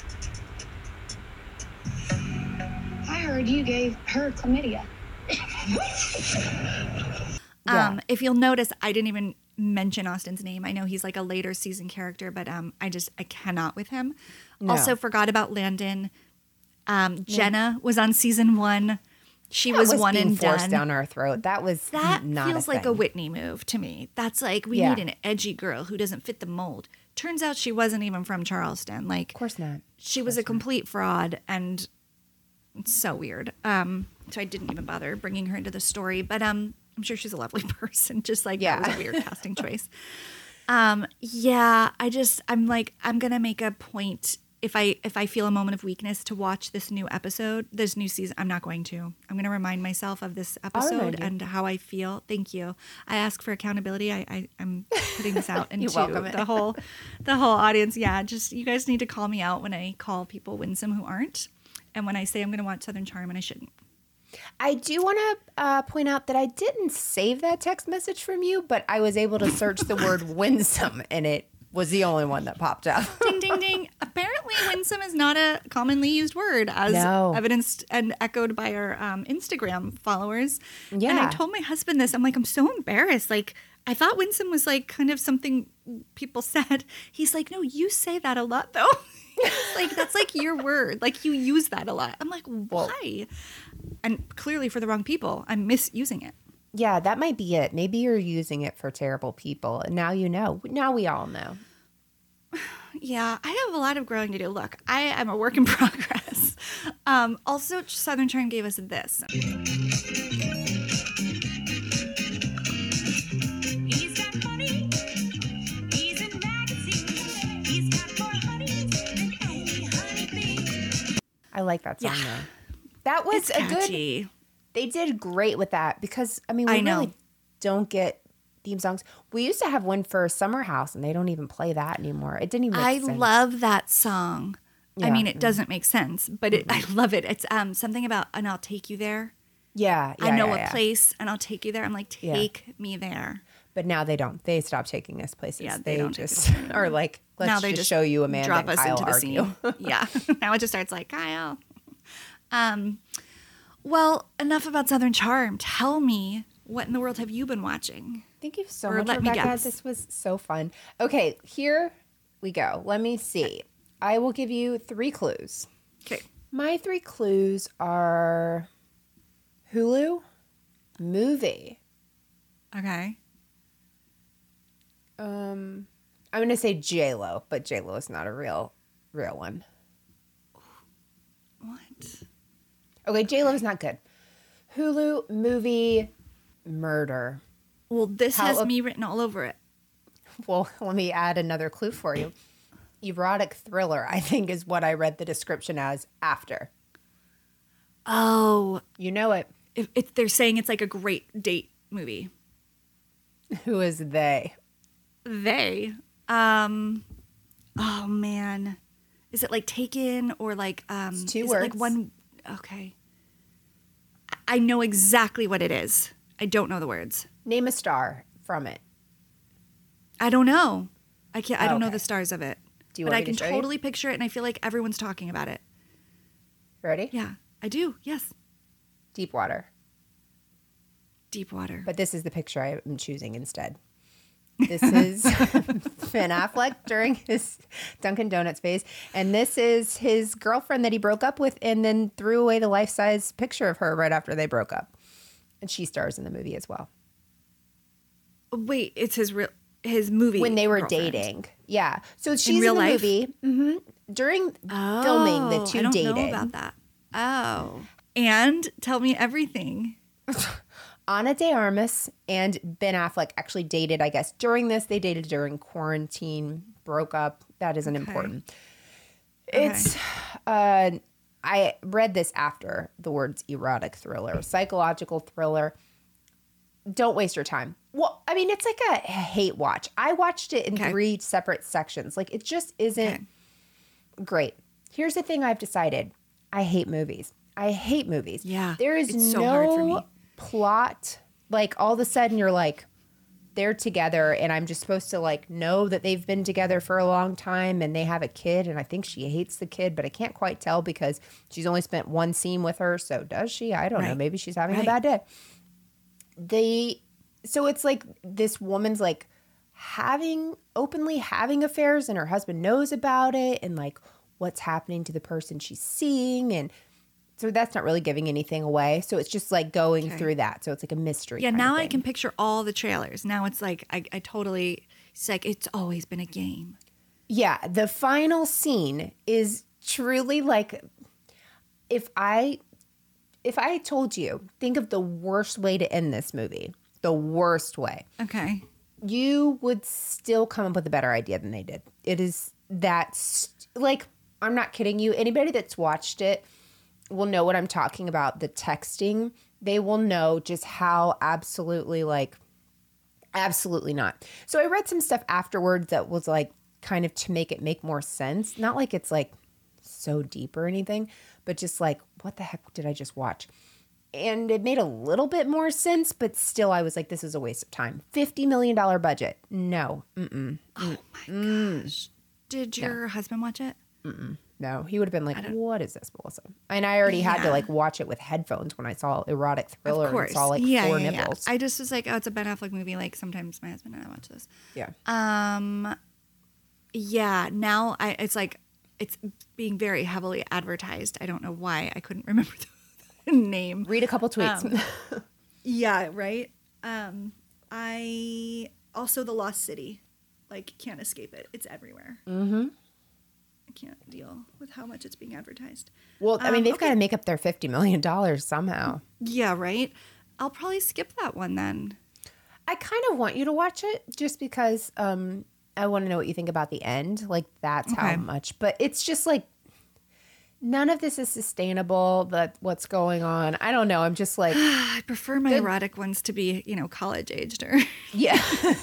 I heard you gave her chlamydia. If you'll notice, I didn't even mention Austin's name. I know he's like a later season character, but I cannot with him. No. Also forgot about Landon. Jenna was on season 1. She was one and done. Forced down our throat. That not feels like a Whitney move to me. That's like, we need an edgy girl who doesn't fit the mold. Turns out she wasn't even from Charleston. Like, of course not. She was a complete fraud, and it's so weird. So I didn't even bother bringing her into the story, but I'm sure she's a lovely person. Just like that was a weird casting choice. I'm like, I'm gonna make a point if I feel a moment of weakness to watch this new season. I'm not going to. I'm gonna remind myself of this episode and how I feel. Thank you. I ask for accountability. I'm putting this out into the whole audience. Yeah, just you guys need to call me out when I call people winsome who aren't, and when I say I'm gonna watch Southern Charm and I shouldn't. I do want to point out that I didn't save that text message from you, but I was able to search the word winsome, and it was the only one that popped up. Ding, ding, ding. Apparently, winsome is not a commonly used word, as evidenced and echoed by our Instagram followers. Yeah. And I told my husband this. I'm like, I'm so embarrassed. Like, I thought winsome was like kind of something people said. He's like, no, you say that a lot, though. Like, that's like your word. Like, you use that a lot. I'm like, why? And clearly for the wrong people. I'm misusing it. Yeah, that might be it. Maybe you're using it for terrible people. And now you know. Now we all know. Yeah, I have a lot of growing to do. Look, I am a work in progress. Also, Southern Charm gave us this. He's got money. He's in magazines. He's got more honey than any honeybee. I like that song though. That was catchy. They did great with that because we really don't get theme songs. We used to have one for Summer House, and they don't even play that anymore. It didn't even make sense. I love that song. Yeah. I mean, it doesn't make sense, but I love it. It's something about, and I'll take you there. Yeah. I know a place, and I'll take you there. I'm like, take me there. But now they don't. They stop taking us places. Yeah, they don't just are like, let's just show you Amanda drop and us Kyle into the argue. scene. Yeah. Now it just starts like, Kyle. Well, enough about Southern Charm. Tell me, what in the world have you been watching? Thank you so much, Rebecca. This was so fun. Okay, here we go. Let me see. I will give you 3 clues. Okay. My 3 clues are Hulu, movie. Okay. I'm going to say J-Lo, but J-Lo is not a real one. What? Okay, J-Lo is not good. Hulu, movie, murder. Well, this has me written all over it. Well, let me add another clue for you. Erotic thriller, I think, is what I read the description as after. Oh. You know it. If they're saying it's like a great date movie. Who is they? They? Oh, man. Is it like Taken or like... it's 2 is words. It like one... Okay. I know exactly what it is. I don't know the words. Name a star from it. I don't know. I can't. I don't know Okay. the stars of it. Do you but want I me to can show you? totally picture it, and I feel like everyone's talking about it. Ready? Yeah, I do. Yes. Deep Water. Deep Water. But this is the picture I am choosing instead. This is Ben Affleck during his Dunkin' Donuts phase. And this is his girlfriend that he broke up with and then threw away the life-size picture of her right after they broke up. And she stars in the movie as well. Wait, it's his movie When they were girlfriend. dating. Yeah. So she's in, real the life? movie. During filming, the two I don't dated. know about that. Oh. And tell me everything. Ana de Armas and Ben Affleck actually dated, I guess. During this, they dated during quarantine, broke up. That isn't important. It's, I read this after the words erotic thriller, psychological thriller. Don't waste your time. Well, I mean, it's like a hate watch. I watched it in 3 separate sections. Like, it just isn't great. Here's the thing I've decided. I hate movies. I hate movies. Yeah, There is it's so no hard for me. plot. Like, all of a sudden you're like, they're together and I'm just supposed to like know that they've been together for a long time and they have a kid and I think she hates the kid, but I can't quite tell because she's only spent one scene with her. So does she? I don't know. Maybe she's having a bad day. So it's like this woman's like openly having affairs and her husband knows about it and like what's happening to the person she's seeing. And so that's not really giving anything away. So it's just like going through that. So it's like a mystery. Yeah, kind of now I thing. can picture all the trailers. Now it's like, I totally, it's like, it's always been a game. Yeah, the final scene is truly like if I told you, think of the worst way to end this movie, the worst way, Okay. you would still come up with a better idea than they did. It is like, I'm not kidding you. Anybody that's watched it will know what I'm talking about. The texting, they will know just how absolutely not. So I read some stuff afterwards that was like kind of to make it make more sense. Not like it's like so deep or anything, but just like, what the heck did I just watch? And it made a little bit more sense, but still I was like, this is a waste of time. $50 million budget. No. Did your husband watch it? No, he would have been like, what is this, Melissa? And I already had to like watch it with headphones when I saw erotic thriller Of course. and saw like yeah, four yeah, nipples. Yeah. I just was like, oh, it's a Ben Affleck movie. Like sometimes my husband and I watch this. Yeah. Yeah, now it's like, it's being very heavily advertised. I don't know why. I couldn't remember the name. Read a couple tweets. Yeah, right. I also The Lost City, like can't escape it. It's everywhere. Mm-hmm. I can't deal with how much it's being advertised. Well, I mean, they've got to make up their $50 million somehow. Yeah, right. I'll probably skip that one then. I kind of want you to watch it just because I want to know what you think about the end. Like, that's how much. But it's just like, none of this is sustainable, but what's going on? I don't know. I'm just like, I prefer my erotic ones to be, college aged or. yeah.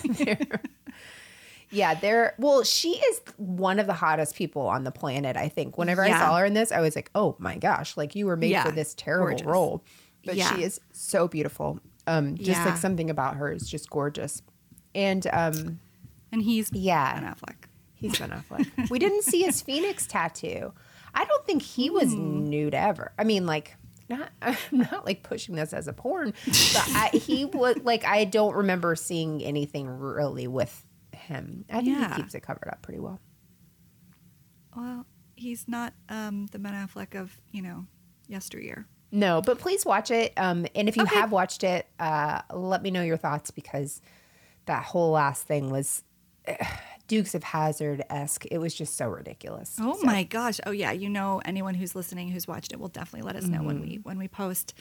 Well, she is one of the hottest people on the planet, I think. Whenever I saw her in this, I was like, oh my gosh, like you were made for this terrible gorgeous. role. But she is so beautiful. Just like Yeah. something about her is just gorgeous. And And he's Ben yeah, Affleck. he's Ben Affleck. We didn't see his Phoenix tattoo. I don't think he was nude ever. I mean, like, I'm not like pushing this as a porn, but he was like, I don't remember seeing anything really with him. I think he keeps it covered up pretty well. Well, he's not the Ben Affleck of, yesteryear. No, but please watch it. And if you have watched it, let me know your thoughts because that whole last thing was Dukes of Hazzard-esque. It was just so ridiculous. Oh my gosh. Oh yeah. Anyone who's listening who's watched it will definitely let us know when we post.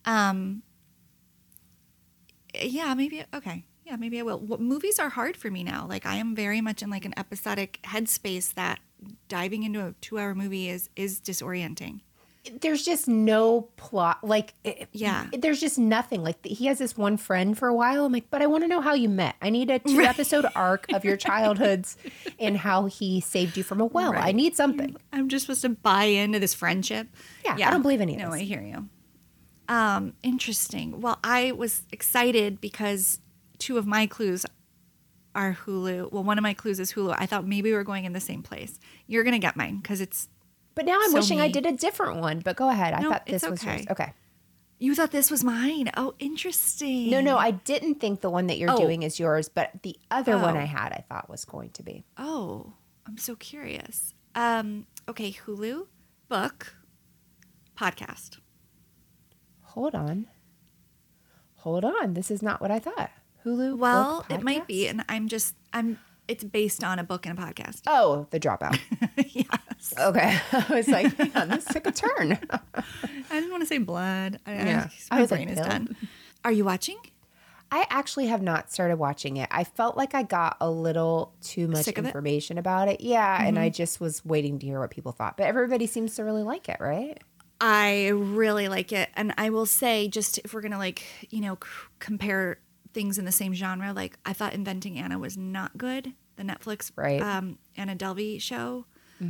Yeah, maybe. Okay. Yeah, maybe I will. Movies are hard for me now. Like I am very much in like an episodic headspace that diving into a 2-hour movie is disorienting. There's just no plot. Like, there's just nothing. Like, he has this one friend for a while. I'm like, but I want to know how you met. I need a 2-episode arc of your childhoods and how he saved you from a well. I need something. I'm just supposed to buy into this friendship. Yeah, I don't believe any of No, this. I hear you. Interesting. Well, I was excited because two of my clues are Hulu. Well, one of my clues is Hulu. I thought maybe we were going in the same place. You're going to get mine because it's But now I'm so wishing I me. did a different one. But go ahead. I No, thought this it's was yours. okay. Okay. You thought this was mine. Oh, interesting. No, I didn't think the one that you're Oh. doing is yours, but the other one Oh. I had I thought was going to be. Oh, I'm so curious. Okay, Hulu, book, podcast. Hold on. This is not what I thought. Hulu. Well, book, it might be, podcast? and it's based on a book and a podcast. Oh, The Dropout. Yes. Okay. I was like, hang on, this took a turn. I didn't want to say blood. Yeah. I My was like, brain is Bill? done. Are you watching? I actually have not started watching it. I felt like I got a little too much Sick of it? information about it. Yeah. And I just was waiting to hear what people thought. But everybody seems to really like it, right? I really like it. And I will say, just if we're going to compare things in the same genre, like I thought Inventing Anna was not good. The Netflix Right. Anna Delvey show.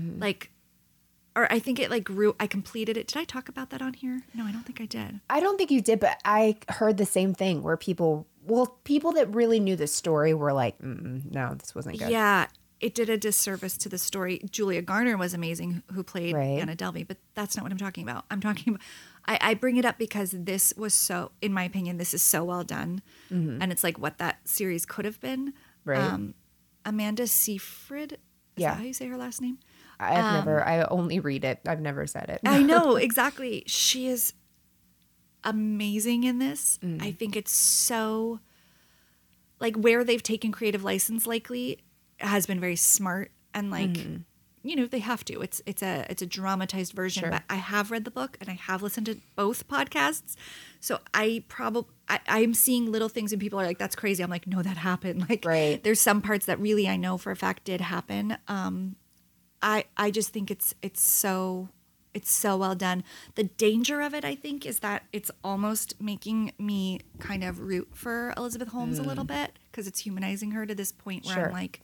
Or I think it grew. I completed it. Did I talk about that on here? No, I don't think I did. I don't think you did, but I heard the same thing where people that really knew the story were like, no, this wasn't good. Yeah, it did a disservice to the story. Julia Garner was amazing, who played Right. Anna Delvey, but that's not what I'm talking about. I'm talking about, I bring it up because this was so, in my opinion, this is so well done. And it's like what that series could have been. Right. Amanda Seyfried, is Yeah. that how you say her last name? I only read it. I've never said it. I know, exactly. She is amazing in this. I think it's so, like, where they've taken creative license likely has been very smart and they have to. It's a dramatized version, Sure. but I have read the book and I have listened to both podcasts. So I'm seeing little things and people are like, that's crazy. I'm like, no, that happened. Like, Right. there's some parts that really I know for a fact did happen. I just think it's so well done. The danger of it, I think, is that it's almost making me kind of root for Elizabeth Holmes a little bit because it's humanizing her to this point where Sure. I'm like,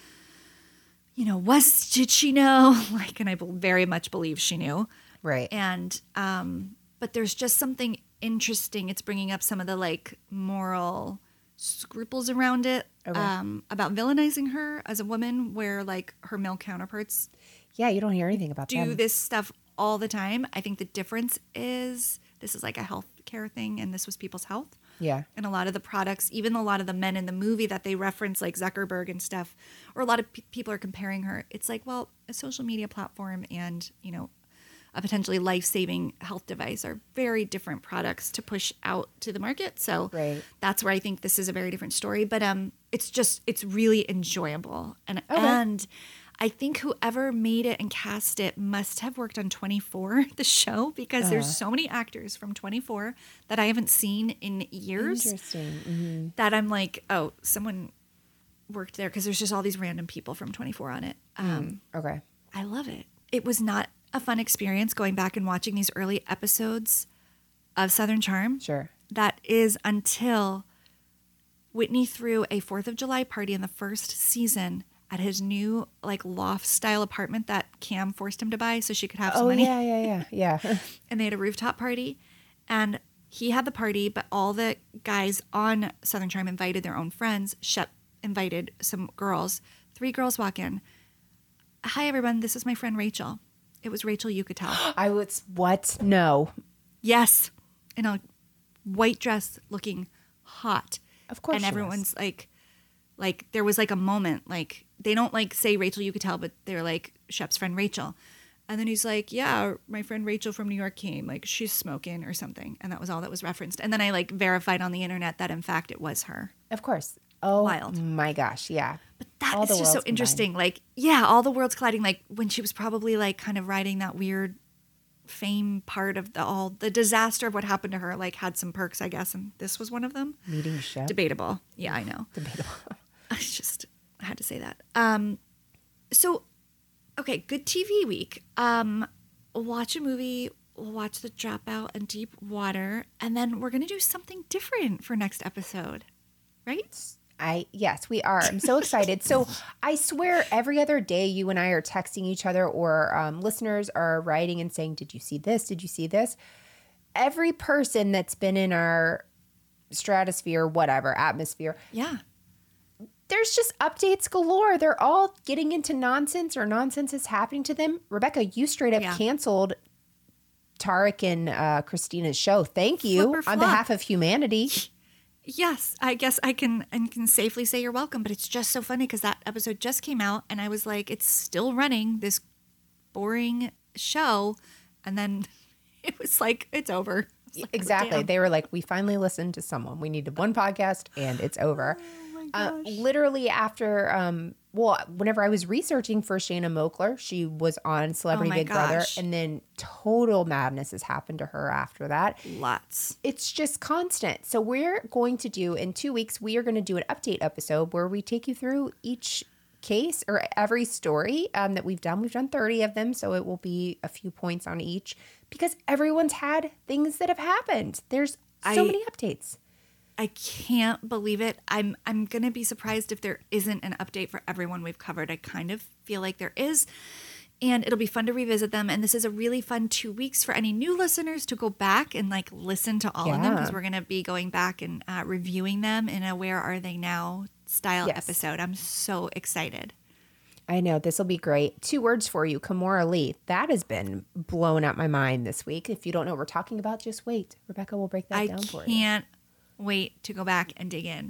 did she know? Like, and I very much believe she knew. Right. And but there's just something interesting. It's bringing up some of the like moral scruples around it about villainizing her as a woman, where like her male counterparts Yeah, you don't hear anything about do them. this stuff all the time. I think the difference is this is like a healthcare thing, and this was people's health. Yeah. And a lot of the products, even a lot of the men in the movie that they reference, like Zuckerberg and stuff, or a lot of people are comparing her. It's like, well, a social media platform and, a potentially life-saving health device are very different products to push out to the market. So Right. that's where I think this is a very different story. But it's really enjoyable. And I think whoever made it and cast it must have worked on 24, the show, because there's so many actors from 24 that I haven't seen in years. Interesting. Mm-hmm. That I'm like, oh, someone worked there, because there's just all these random people from 24 on it. Okay. I love it. It was not a fun experience going back and watching these early episodes of Southern Charm. Sure. That is until Whitney threw a 4th of July party in the first season at his new like loft style apartment that Cam forced him to buy so she could have some Oh, money. yeah. And they had a rooftop party, and he had the party, but all the guys on Southern Charm invited their own friends. Shep invited some girls. 3 girls walk in. Hi, everyone. This is my friend Rachel. It was Rachel Yucatel. What? No. Yes. In a white dress, looking hot. Of course And she everyone's like, there was like a moment, like, they don't like say Rachel Yucatel, but they're like Shep's friend Rachel. And then he's like, yeah, my friend Rachel from New York came, like she's smoking or something. And that was all that was referenced. And then I like verified on the internet that in fact it was her. Of course. Oh, Wild. my gosh. Yeah. But that All is the just so worlds interesting. Like, yeah, all the worlds colliding. Like when she was probably like kind of riding that weird fame part of the disaster of what happened to her, like had some perks, I guess. And this was one of them. Meeting Shep. Debatable. Yeah, I know. Debatable. I had to say that. So, okay, good TV week. We'll watch a movie. We'll watch The Dropout and Deep Water, and then we're gonna do something different for next episode, right? Yes, we are. I'm so excited. So I swear every other day you and I are texting each other, or listeners are writing and saying, did you see this? Did you see this? every person that's been in our stratosphere, whatever, atmosphere. Yeah. There's just updates galore. They're all getting into nonsense or nonsense is happening to them. Rebecca, you straight up canceled Tarek and Christina's show. Thank you on behalf of humanity. Yes, I guess I can safely say you're welcome, but it's just so funny because that episode just came out and I was like, it's still running, this boring show. And then it was like, it's over. Like, exactly. damn. They were like, we finally listened to someone. We needed one podcast and it's over. Literally after, whenever I was researching for Shayna Moakler, she was on Celebrity Big Brother, and then total madness has happened to her after that. Lots. It's just constant. So we're going to do, in 2 weeks, we are going to do an update episode where we take you through each case or every story that we've done. We've done 30 of them, so it will be a few points on each because everyone's had things that have happened. There's so many updates. I can't believe it. I'm going to be surprised if there isn't an update for everyone we've covered. I kind of feel like there is, and it'll be fun to revisit them. And this is a really fun 2 weeks for any new listeners to go back and like listen to all of them because we're going to be going back and reviewing them in a Where Are They Now style episode. I'm so excited. I know. This will be great. 2 words for you. Kimora Lee. That has been blowing up my mind this week. If you don't know what we're talking about, just wait. Rebecca will break that down for you. I can't wait to go back and dig in.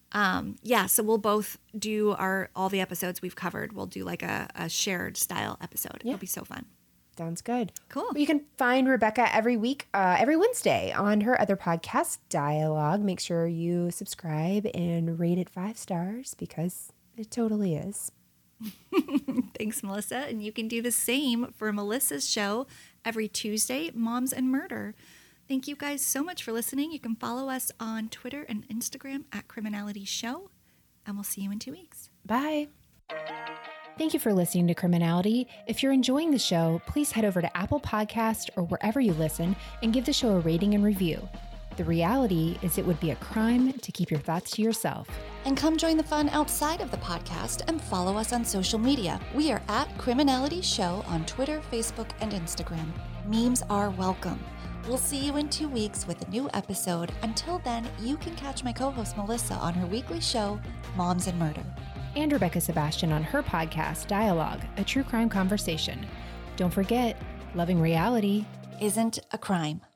So we'll both do all the episodes we've covered. We'll do like a shared style episode. It'll be so fun. Sounds good. Cool. You can find Rebecca every week, every Wednesday on her other podcast, Dialogue. Make sure you subscribe and rate it 5 stars because it totally is. Thanks, Melissa. And you can do the same for Melissa's show every Tuesday, Moms and Murder. Thank you guys so much for listening. You can follow us on Twitter and Instagram at Criminality Show, and we'll see you in 2 weeks. Bye. Thank you for listening to Criminality. If you're enjoying the show, please head over to Apple Podcast or wherever you listen and give the show a rating and review. The reality is it would be a crime to keep your thoughts to yourself. And come join the fun outside of the podcast and follow us on social media. We are at Criminality Show on Twitter, Facebook, and Instagram. Memes are welcome. We'll see you in 2 weeks with a new episode. Until then, you can catch my co-host Melissa on her weekly show, Moms and Murder. And Rebecca Sebastian on her podcast, Dialogue, a true crime conversation. Don't forget, loving reality isn't a crime.